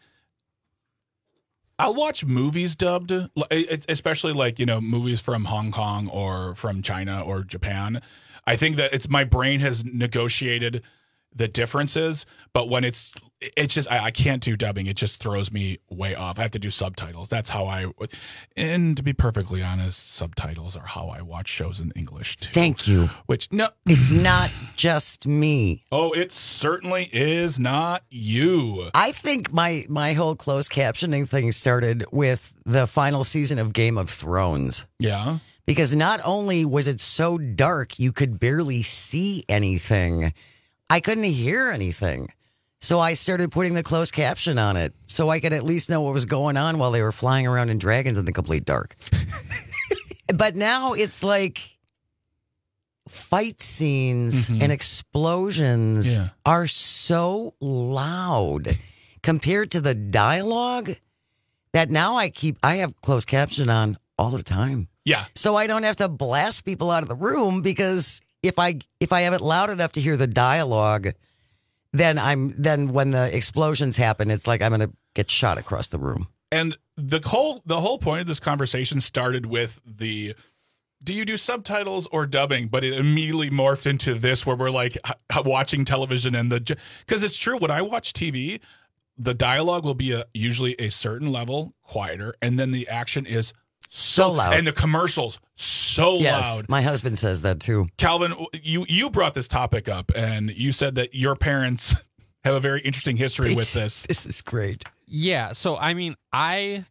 I'll watch movies dubbed, especially like, you know, movies from Hong Kong or from China or Japan. I think that it's my brain has negotiated the differences, but when it's it's just I, I can't do dubbing. It just throws me way off. I have to do subtitles. That's how I, and to be perfectly honest, subtitles are how I watch shows in English too. Thank you. Which no, it's not just me. Oh, it certainly is not you. I think my my whole closed captioning thing started with the final season of Game of Thrones. Yeah. Because not only was it so dark you could barely see anything, I couldn't hear anything. So I started putting the closed caption on it so I could at least know what was going on while they were flying around in dragons in the complete dark. But now it's like fight scenes mm-hmm. and explosions yeah. are so loud compared to the dialogue that now I keep I have closed caption on all the time. Yeah. So I don't have to blast people out of the room because if I if I have it loud enough to hear the dialogue, then I'm then when the explosions happen, it's like I'm going to get shot across the room. And the whole the whole point of this conversation started with the do you do subtitles or dubbing? But it immediately morphed into this where we're like h- watching television and the because it's true when I watch T V, the dialogue will be a, usually a certain level quieter, and then the action is so, so loud, and the commercials so yes, loud. My husband says that too. Calvin, you you brought this topic up, and you said that your parents have a very interesting history with this. This is great. Yeah, so I mean, I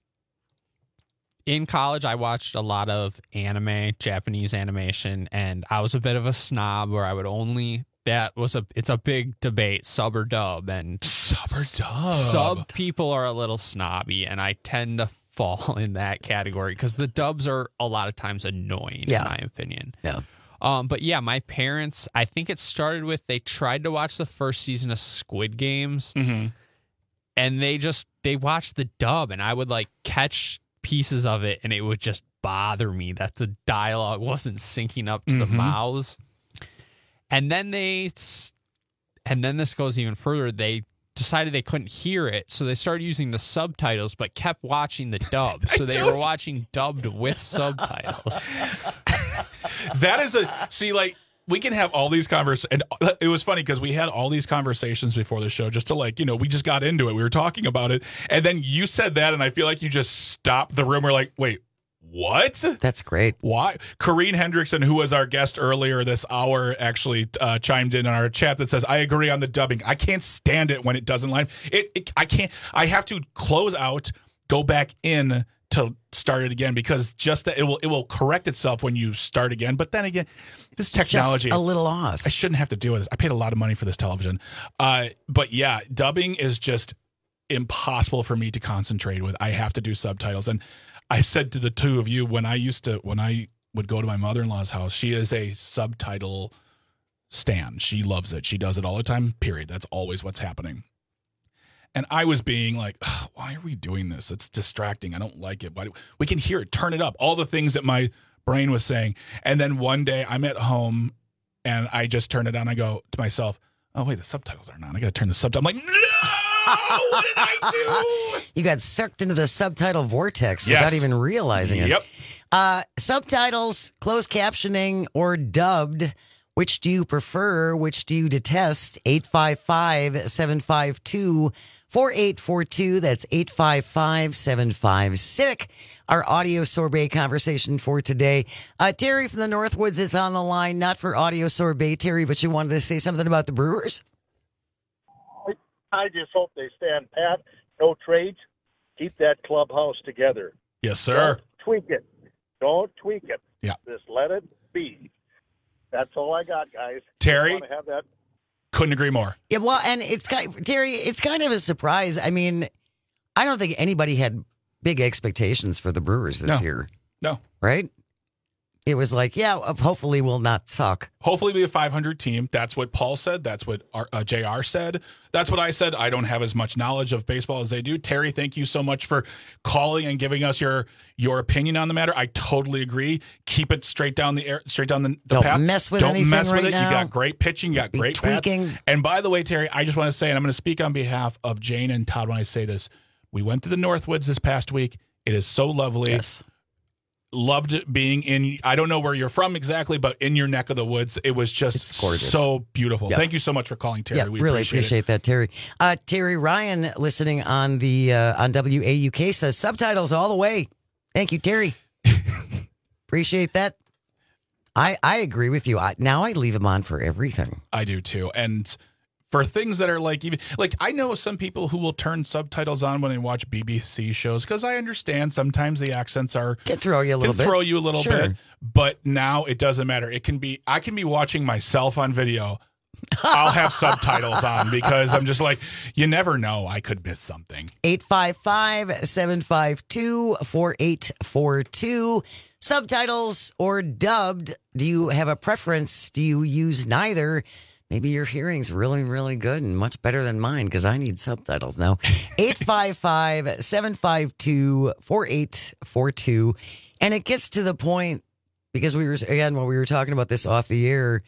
in college I watched a lot of anime, Japanese animation, and I was a bit of a snob where I would only that was a it's a big debate, sub or dub, and sub or dub. Sub people are a little snobby, and I tend to fall in that category because the dubs are a lot of times annoying yeah. in my opinion. Yeah. Um, but yeah, my parents, I think it started with they tried to watch the first season of Squid Games mm-hmm. and they just they watched the dub, and I would like catch pieces of it and it would just bother me that the dialogue wasn't syncing up to mm-hmm. the mouths. And then they and then this goes even further. They decided they couldn't hear it, so they started using the subtitles but kept watching the dub. So they were watching dubbed with subtitles. That is a see like we can have all these conversations, and it was funny because we had all these conversations before the show just to like, you know, we just got into it, we were talking about it, and then you said that, and I feel like you just stopped the room. We're like, wait, what? That's great. Why? Corrine Hendrickson, who was our guest earlier this hour, actually uh, chimed in on our chat that says, I agree on the dubbing. I can't stand it when it doesn't line. It, it I can't. I have to close out, go back in to start it again because just that it will it will correct itself when you start again. But then again, this technology just a little off. I shouldn't have to deal with this. I paid a lot of money for this television. Uh, but yeah, dubbing is just impossible for me to concentrate with. I have to do subtitles. And I said to the two of you when I used to when I would go to my mother-in-law's house, she is a subtitle stan. She loves it. She does it all the time, period. That's always what's happening. And I was being like, why are we doing this? It's distracting. I don't like it. Why do, we can hear it. Turn it up. All the things that my brain was saying. And then one day I'm at home and I just turn it on. I go to myself, oh, wait, the subtitles aren't on. I got to turn the subtitles. I'm like, no, what did I do? You got sucked into the subtitle vortex yes. without even realizing it. Yep. Uh, subtitles, closed captioning, or dubbed. Which do you prefer? Which do you detest? eight five five, seven five two, four eight four two. That's eight five five, seven five, Civic. Our audio sorbet conversation for today. Uh, Terry from the Northwoods is on the line, not for audio sorbet, Terry, but you wanted to say something about the Brewers? I just hope they stand pat, no trades, keep that clubhouse together. Yes, sir. Don't tweak it. Don't tweak it. Yeah. Just let it be. That's all I got, guys. Terry? I want to have that. Couldn't agree more. Yeah, well, and it's kind Terry, it's kind of a surprise. I mean, I don't think anybody had big expectations for the Brewers this No. year. No. Right? It was like, yeah, hopefully we'll not suck. Hopefully be a five hundred team. That's what Paul said. That's what our, uh, J R said. That's what I said. I don't have as much knowledge of baseball as they do. Terry, thank you so much for calling and giving us your your opinion on the matter. I totally agree. Keep it straight down the air, straight down the, the Don't path. mess with don't anything mess with right it. now. You got great pitching. You got Be great tweaking. bats. And by the way, Terry, I just want to say, and I'm going to speak on behalf of Jane and Todd when I say this. We went to the Northwoods this past week. It is so lovely. Yes. Loved it being in, I don't know where you're from exactly, but in your neck of the woods. It was just It's gorgeous. so beautiful. Yeah. Thank you so much for calling, Terry. Yeah, we really appreciate, appreciate it. that, Terry. Uh, Terry Ryan, listening on the uh, on W A U K, says subtitles all the way. Thank you, Terry. Appreciate that. I I agree with you. I, now I leave them on for everything. I do too. And for things that are like, even like I know some people who will turn subtitles on when they watch B B C shows because I understand sometimes the accents are can throw you a little can bit. throw you a little Sure. bit. But now it doesn't matter. It can be I can be watching myself on video. I'll have subtitles on because I'm just like, you never know. I could miss something. eight five five, seven five two, four eight four two. Subtitles or dubbed? Do you have a preference? Do you use neither? Maybe your hearing's really, really good and much better than mine because I need subtitles now. eight five five, seven five two, four eight four two. And it gets to the point, because we were, again, when we were talking about this off the air,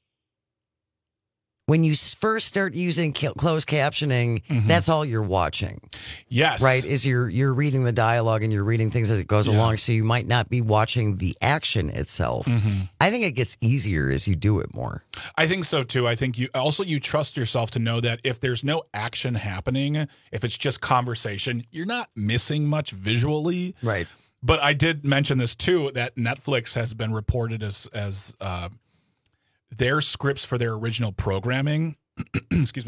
when you first start using ca- closed captioning, Mhm. that's all you're watching. Yes. Right? Is you're you're reading the dialogue and you're reading things as it goes Yeah. along, so you might not be watching the action itself. Mhm. I think it gets easier as you do it more. I think so too. I think you also you trust yourself to know that if there's no action happening, if it's just conversation, you're not missing much visually. Right. But I did mention this too, that Netflix has been reported as as uh, their scripts for their original programming. Excuse me.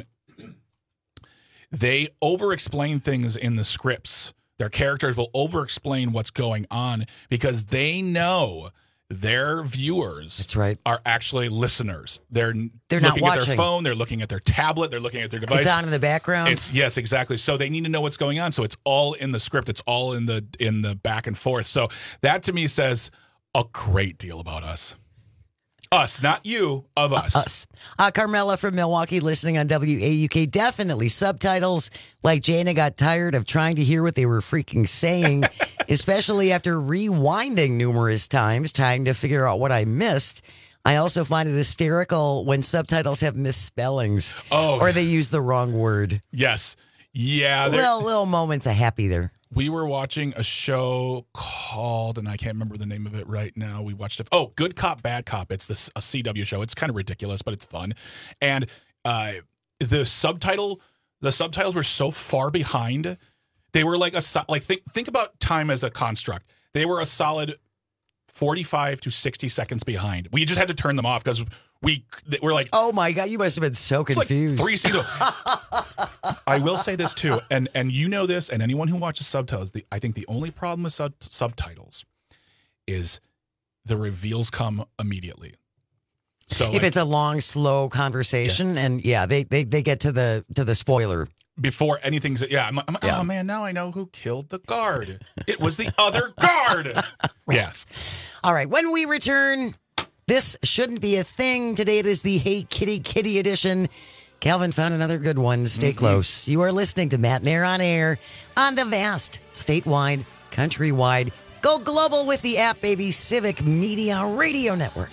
They over-explain things in the scripts. Their characters will over-explain what's going on because they know their viewers That's right. are actually listeners. They're They're not looking at their watching. phone, they're looking at their tablet, they're looking at their device. It's on in the background. It's yes, exactly. So they need to know what's going on. So it's all in the script. It's all in the in the back and forth. So that to me says a great deal about us. Us, not you, of us. Us. Uh, Carmela from Milwaukee listening on W A U K. Definitely subtitles. Like Jana got tired of trying to hear what they were freaking saying, especially after rewinding numerous times, trying to figure out what I missed. I also find it hysterical when subtitles have misspellings Oh. or they use the wrong word. Yes. Yeah. they're- Little, little moments of happy there. We were watching a show called, and I can't remember the name of it right now. We watched it. Oh, Good Cop, Bad Cop. It's this a C W show. It's kind of ridiculous, but it's fun. And uh, the subtitle, the subtitles were so far behind. They were like a so- like think think about time as a construct. They were a solid forty-five to sixty seconds behind. We just had to turn them off because we we're like, oh my God, you must have been so it's like confused. three seasons. I will say this too, and and you know this, and anyone who watches subtitles, the, I think the only problem with sub- subtitles is the reveals come immediately. So if like, it's a long, slow conversation, yeah. and yeah, they, they they get to the to the spoiler before anything's yeah, I'm, I'm, yeah. oh man, now I know who killed the guard. It was the other guard. Yes. All right. When we return, this shouldn't be a thing. Today it is the Hey Kitty Kitty edition. Calvin found another good one. Stay mm-hmm. close. You are listening to Matt Nair on air on the vast, statewide, countrywide, go global with the app, baby, Civic Media Radio Network.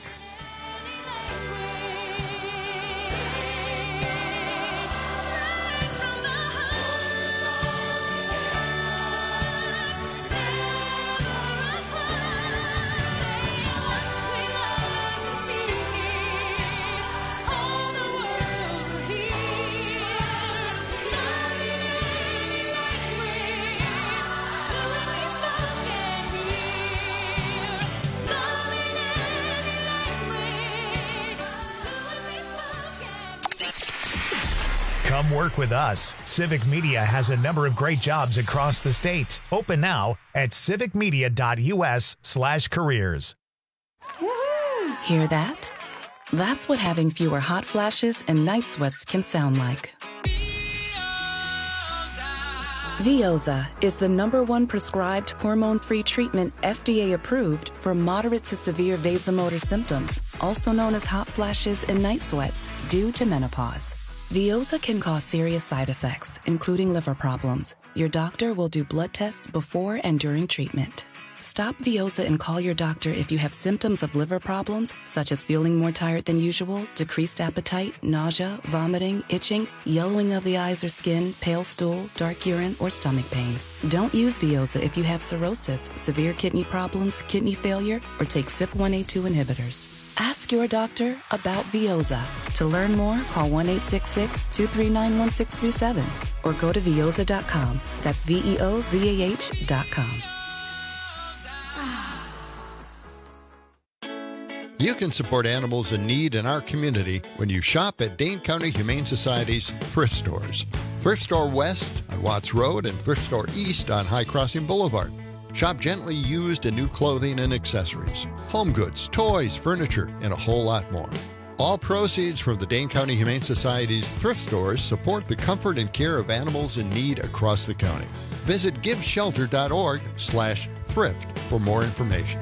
Come work with us. Civic Media has a number of great jobs across the state. Open now at civicmedia.us slash careers. Hear that? That's what having fewer hot flashes and night sweats can sound like. Veoza is the number one prescribed hormone-free treatment F D A approved for moderate to severe vasomotor symptoms, also known as hot flashes and night sweats, due to menopause. Veoza can cause serious side effects, including liver problems. Your doctor will do blood tests before and during treatment. Stop Veoza and call your doctor if you have symptoms of liver problems, such as feeling more tired than usual, decreased appetite, nausea, vomiting, itching, yellowing of the eyes or skin, pale stool, dark urine, or stomach pain. Don't use Veoza if you have cirrhosis, severe kidney problems, kidney failure, or take C Y P one A two inhibitors. Ask your doctor about Veoza. To learn more, call one eight six six, two three nine, one six three seven or go to veoza dot com. That's V E O Z A H dot com. You can support animals in need in our community when you shop at Dane County Humane Society's thrift stores. Thrift Store West on Watts Road and Thrift Store East on High Crossing Boulevard. Shop gently used and new clothing and accessories, home goods, toys, furniture, and a whole lot more. All proceeds from the Dane County Humane Society's thrift stores support the comfort and care of animals in need across the county. Visit giveshelter.org slash thrift for more information.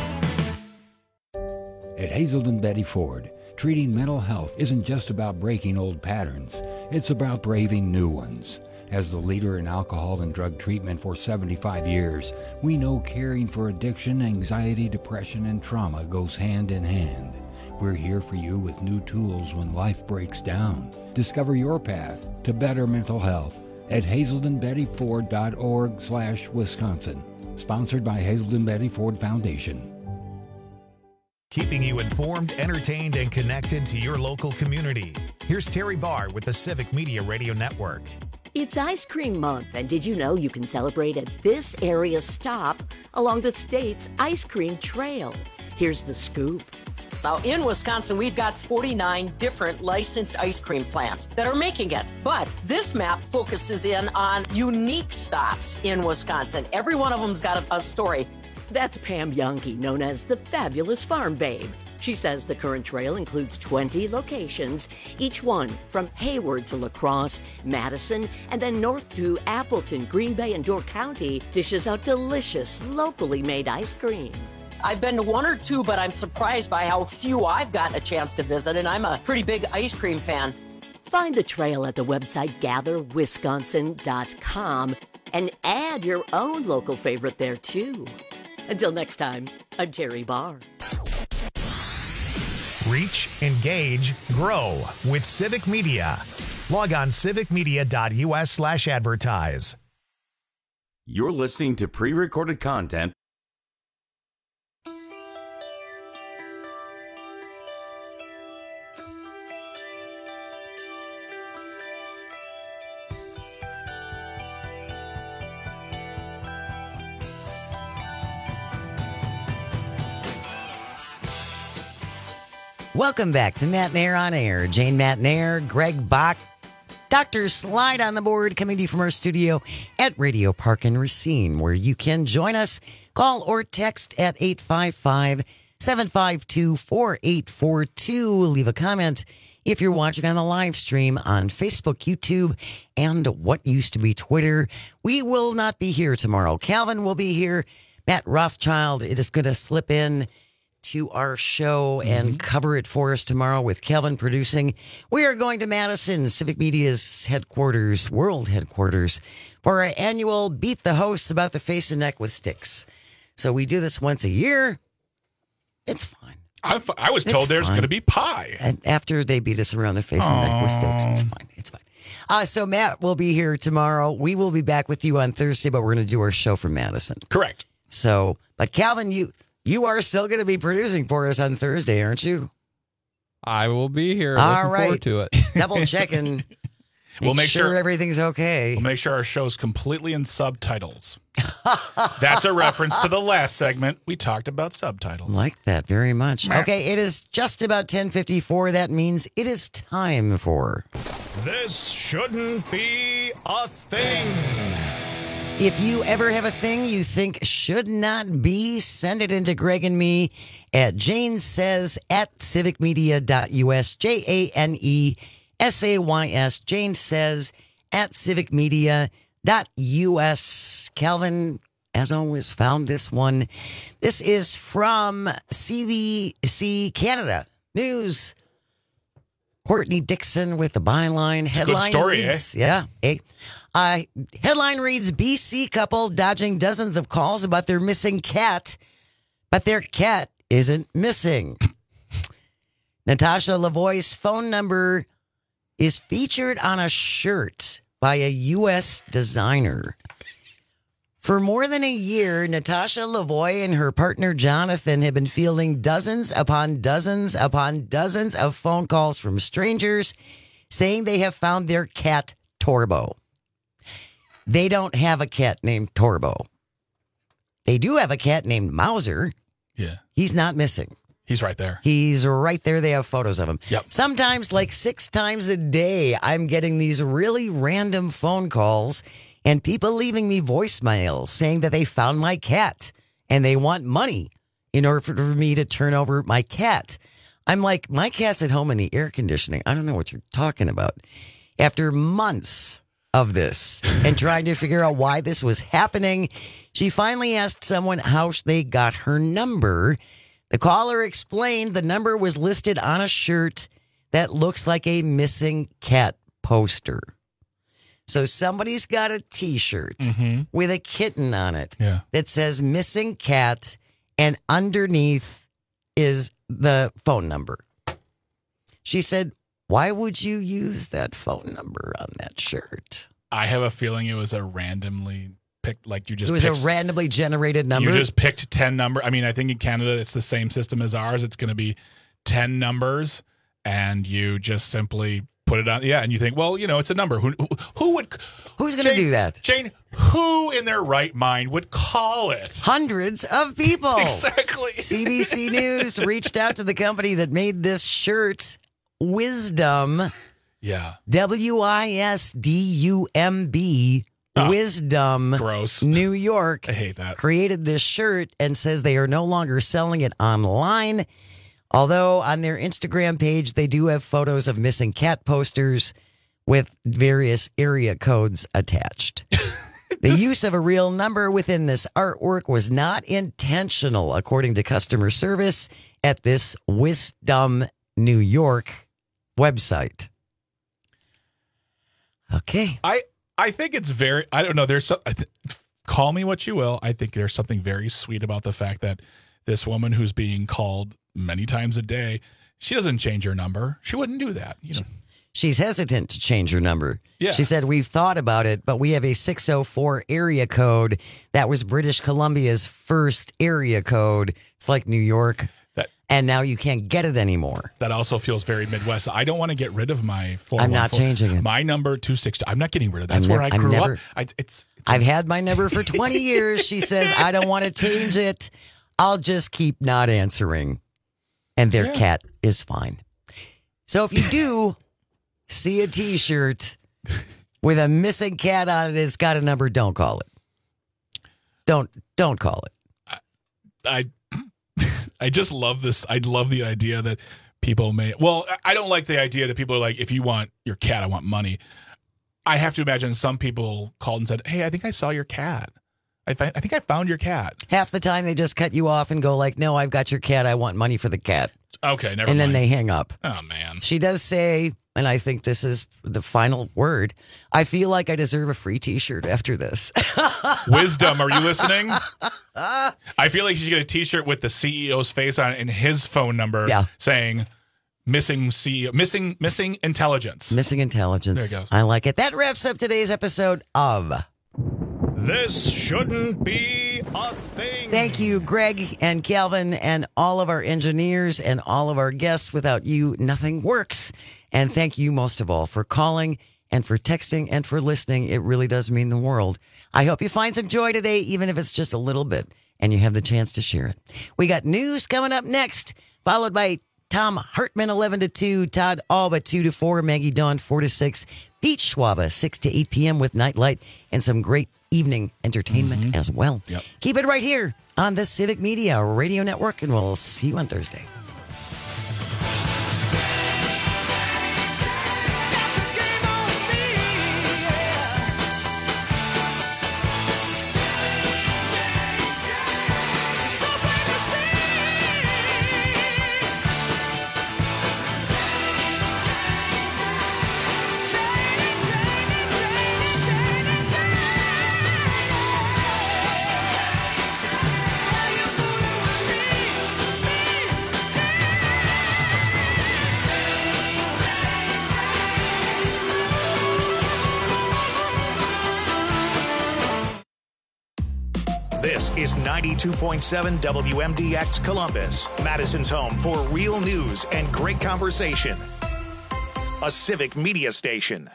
At Hazelden Betty Ford, treating mental health isn't just about breaking old patterns. It's about braving new ones. As the leader in alcohol and drug treatment for seventy-five years, we know caring for addiction, anxiety, depression, and trauma goes hand in hand. We're here for you with new tools when life breaks down. Discover your path to better mental health at hazelden betty ford dot org slash Wisconsin. Sponsored by Hazelden Betty Ford Foundation. Keeping you informed, entertained, and connected to your local community. Here's Terry Barr with the Civic Media Radio Network. It's Ice Cream Month, and did you know you can celebrate at this area stop along the state's ice cream trail? Here's the scoop. Now, in Wisconsin, we've got forty-nine different licensed ice cream plants that are making it. But this map focuses in on unique stops in Wisconsin. Every one of them's got a, a story. That's Pam Youngke, known as the Fabulous Farm Babe. She says the current trail includes twenty locations, each one from Hayward to La Crosse, Madison, and then north to Appleton, Green Bay, and Door County dishes out delicious, locally made ice cream. I've been to one or two, but I'm surprised by how few I've gotten a chance to visit, and I'm a pretty big ice cream fan. Find the trail at the website gather wisconsin dot com and add your own local favorite there, too. Until next time, I'm Terry Barr. Reach, engage, grow with Civic Media. Log on civicmedia.us slash advertise. You're listening to pre-recorded content. Welcome back to Matt Nair on Air. Jane Matt Nair, Greg Bach, Doctor Slide on the board, coming to you from our studio at Radio Park in Racine, where you can join us. Call or text at eight five five, seven five two, four eight four two. Leave a comment if you're watching on the live stream on Facebook, YouTube, and what used to be Twitter. We will not be here tomorrow. Calvin will be here. Matt Rothschild, it is going to slip in to our show and mm-hmm. cover it for us tomorrow with Kelvin producing. We are going to Madison, Civic Media's headquarters, world headquarters, for our annual Beat the Hosts About the Face and Neck with Sticks. So we do this once a year. It's fun. I, I was told it's there's going to be pie. And after they beat us around the face Aww. and neck with sticks, it's fine. It's fine. Uh, so Matt will be here tomorrow. We will be back with you on Thursday, but we're going to do our show from Madison. Correct. So, but Calvin, you... You are still going to be producing for us on Thursday, aren't you? I will be here. All Looking right. forward to it. Double checking. Make we'll make sure, sure everything's okay. We'll make sure our show's completely in subtitles. That's a reference to the last segment. We talked about subtitles. Like that very much. Okay, it is just about ten fifty-four. That means it is time for... This shouldn't be a thing. If you ever have a thing you think should not be, send it into Greg and me at Jane Says at civic media dot U S. J A N E S A Y S. Jane Says at civic media dot U S. Calvin, as always, found this one. This is from C B C Canada News. Courtney Dixon with the byline. Headline good story, reads, eh? Yeah. Eh? Uh, headline reads, B C couple dodging dozens of calls about their missing cat, but their cat isn't missing. Natasha Lavoie's phone number is featured on a shirt by a U S designer. For more than a year, Natasha Lavoie and her partner Jonathan have been fielding dozens upon dozens upon dozens of phone calls from strangers saying they have found their cat Torbo. They don't have a cat named Torbo. They do have a cat named Mauser. Yeah. He's not missing. He's right there. He's right there. They have photos of him. Yep. Sometimes, like six times a day, I'm getting these really random phone calls and people leaving me voicemails saying that they found my cat and they want money in order for me to turn over my cat. I'm like, my cat's at home in the air conditioning. I don't know what you're talking about. After months of this and trying to figure out why this was happening, she finally asked someone how they got her number. The caller explained the number was listed on a shirt that looks like a missing cat poster. So somebody's got a T-shirt mm-hmm. with a kitten on it yeah. that says missing cat, and underneath is the phone number. She said, why would you use that phone number on that shirt? I have a feeling it was a randomly picked, like you just It was picked, a randomly generated number? You just picked ten number. I mean, I think in Canada, it's the same system as ours. It's going to be ten numbers, and you just simply put it on. Yeah, and you think, well, you know, it's a number. Who, who, who would... Who's going to do that? Jane, who in their right mind would call it? Hundreds of people. Exactly. C B C News reached out to the company that made this shirt, Wisdom. Yeah. W I S D U M B. Oh, Wisdom. Gross. New York. I hate that. Created this shirt and says they are no longer selling it online. Although on their Instagram page, they do have photos of missing cat posters with various area codes attached. The use of a real number within this artwork was not intentional, according to customer service at this Wisdom New York website. Okay. I, I think it's very, I don't know, there's some, I th- call me what you will. I think there's something very sweet about the fact that this woman who's being called many times a day, she doesn't change her number. She wouldn't do that. You know. She's hesitant to change her number. Yeah. She said, we've thought about it, but we have a six oh four area code. That was British Columbia's first area code. It's like New York. That, and now you can't get it anymore. That also feels very Midwest. I don't want to get rid of my four one four. I'm not changing it. My number, two sixty. I'm not getting rid of that. That's I'm where nev- I grew never, up. I, it's, it's I've had my number for twenty years. She says, I don't want to change it. I'll just keep not answering. And their yeah. cat is fine. So if you do see a T-shirt with a missing cat on it, it's got a number, don't call it. Don't don't call it. I I just love this. I love the idea that people may. Well, I don't like the idea that people are like, if you want your cat, I want money. I have to imagine some people called and said, hey, I think I saw your cat. I, th- I think I found your cat. Half the time they just cut you off and go like, no, I've got your cat. I want money for the cat. Okay, never and mind. then they hang up. Oh, man. She does say, and I think this is the final word, I feel like I deserve a free T-shirt after this. Wisdom, are you listening? I feel like you should get a T-shirt with the C E O's face on it and his phone number yeah. saying missing C E O, missing, missing intelligence. Missing intelligence. There it goes. I like it. That wraps up today's episode of... This shouldn't be a thing. Thank you, Greg and Calvin and all of our engineers and all of our guests. Without you, nothing works. And thank you most of all for calling and for texting and for listening. It really does mean the world. I hope you find some joy today, even if it's just a little bit, and you have the chance to share it. We got news coming up next, followed by Tom Hartman, eleven to two, Todd Alba, two to four, Maggie Dawn, four to six, Pete Schwaba, six to eight p.m. with Nightlight, and some great evening entertainment mm-hmm. as well. Yep. Keep it right here on the Civic Media Radio Network, and we'll see you on Thursday. This is ninety-two point seven W M D X Columbus, Madison's home for real news and great conversation. A Civic Media station.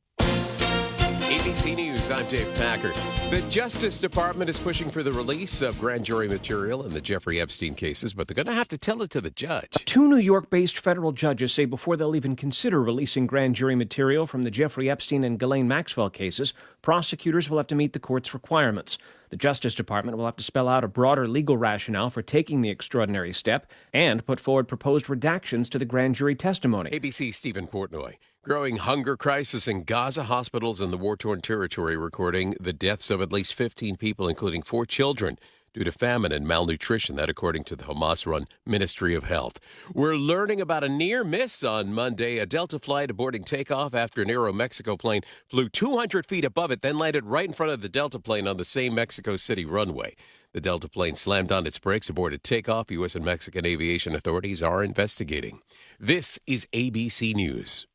A B C News, I'm Dave Packard. The Justice Department is pushing for the release of grand jury material in the Jeffrey Epstein cases, but they're going to have to tell it to the judge. Two New York-based federal judges say before they'll even consider releasing grand jury material from the Jeffrey Epstein and Ghislaine Maxwell cases, prosecutors will have to meet the court's requirements. The Justice Department will have to spell out a broader legal rationale for taking the extraordinary step and put forward proposed redactions to the grand jury testimony. A B C's Stephen Portnoy. Growing hunger crisis in Gaza, hospitals in the war-torn territory recording the deaths of at least fifteen people, including four children, due to famine and malnutrition. That according to the Hamas-run Ministry of Health. We're learning about a near miss on Monday. A Delta flight aborting takeoff after an Aeromexico plane flew two hundred feet above it, then landed right in front of the Delta plane on the same Mexico City runway. The Delta plane slammed on its brakes, aborted takeoff. U S and Mexican aviation authorities are investigating. This is A B C News.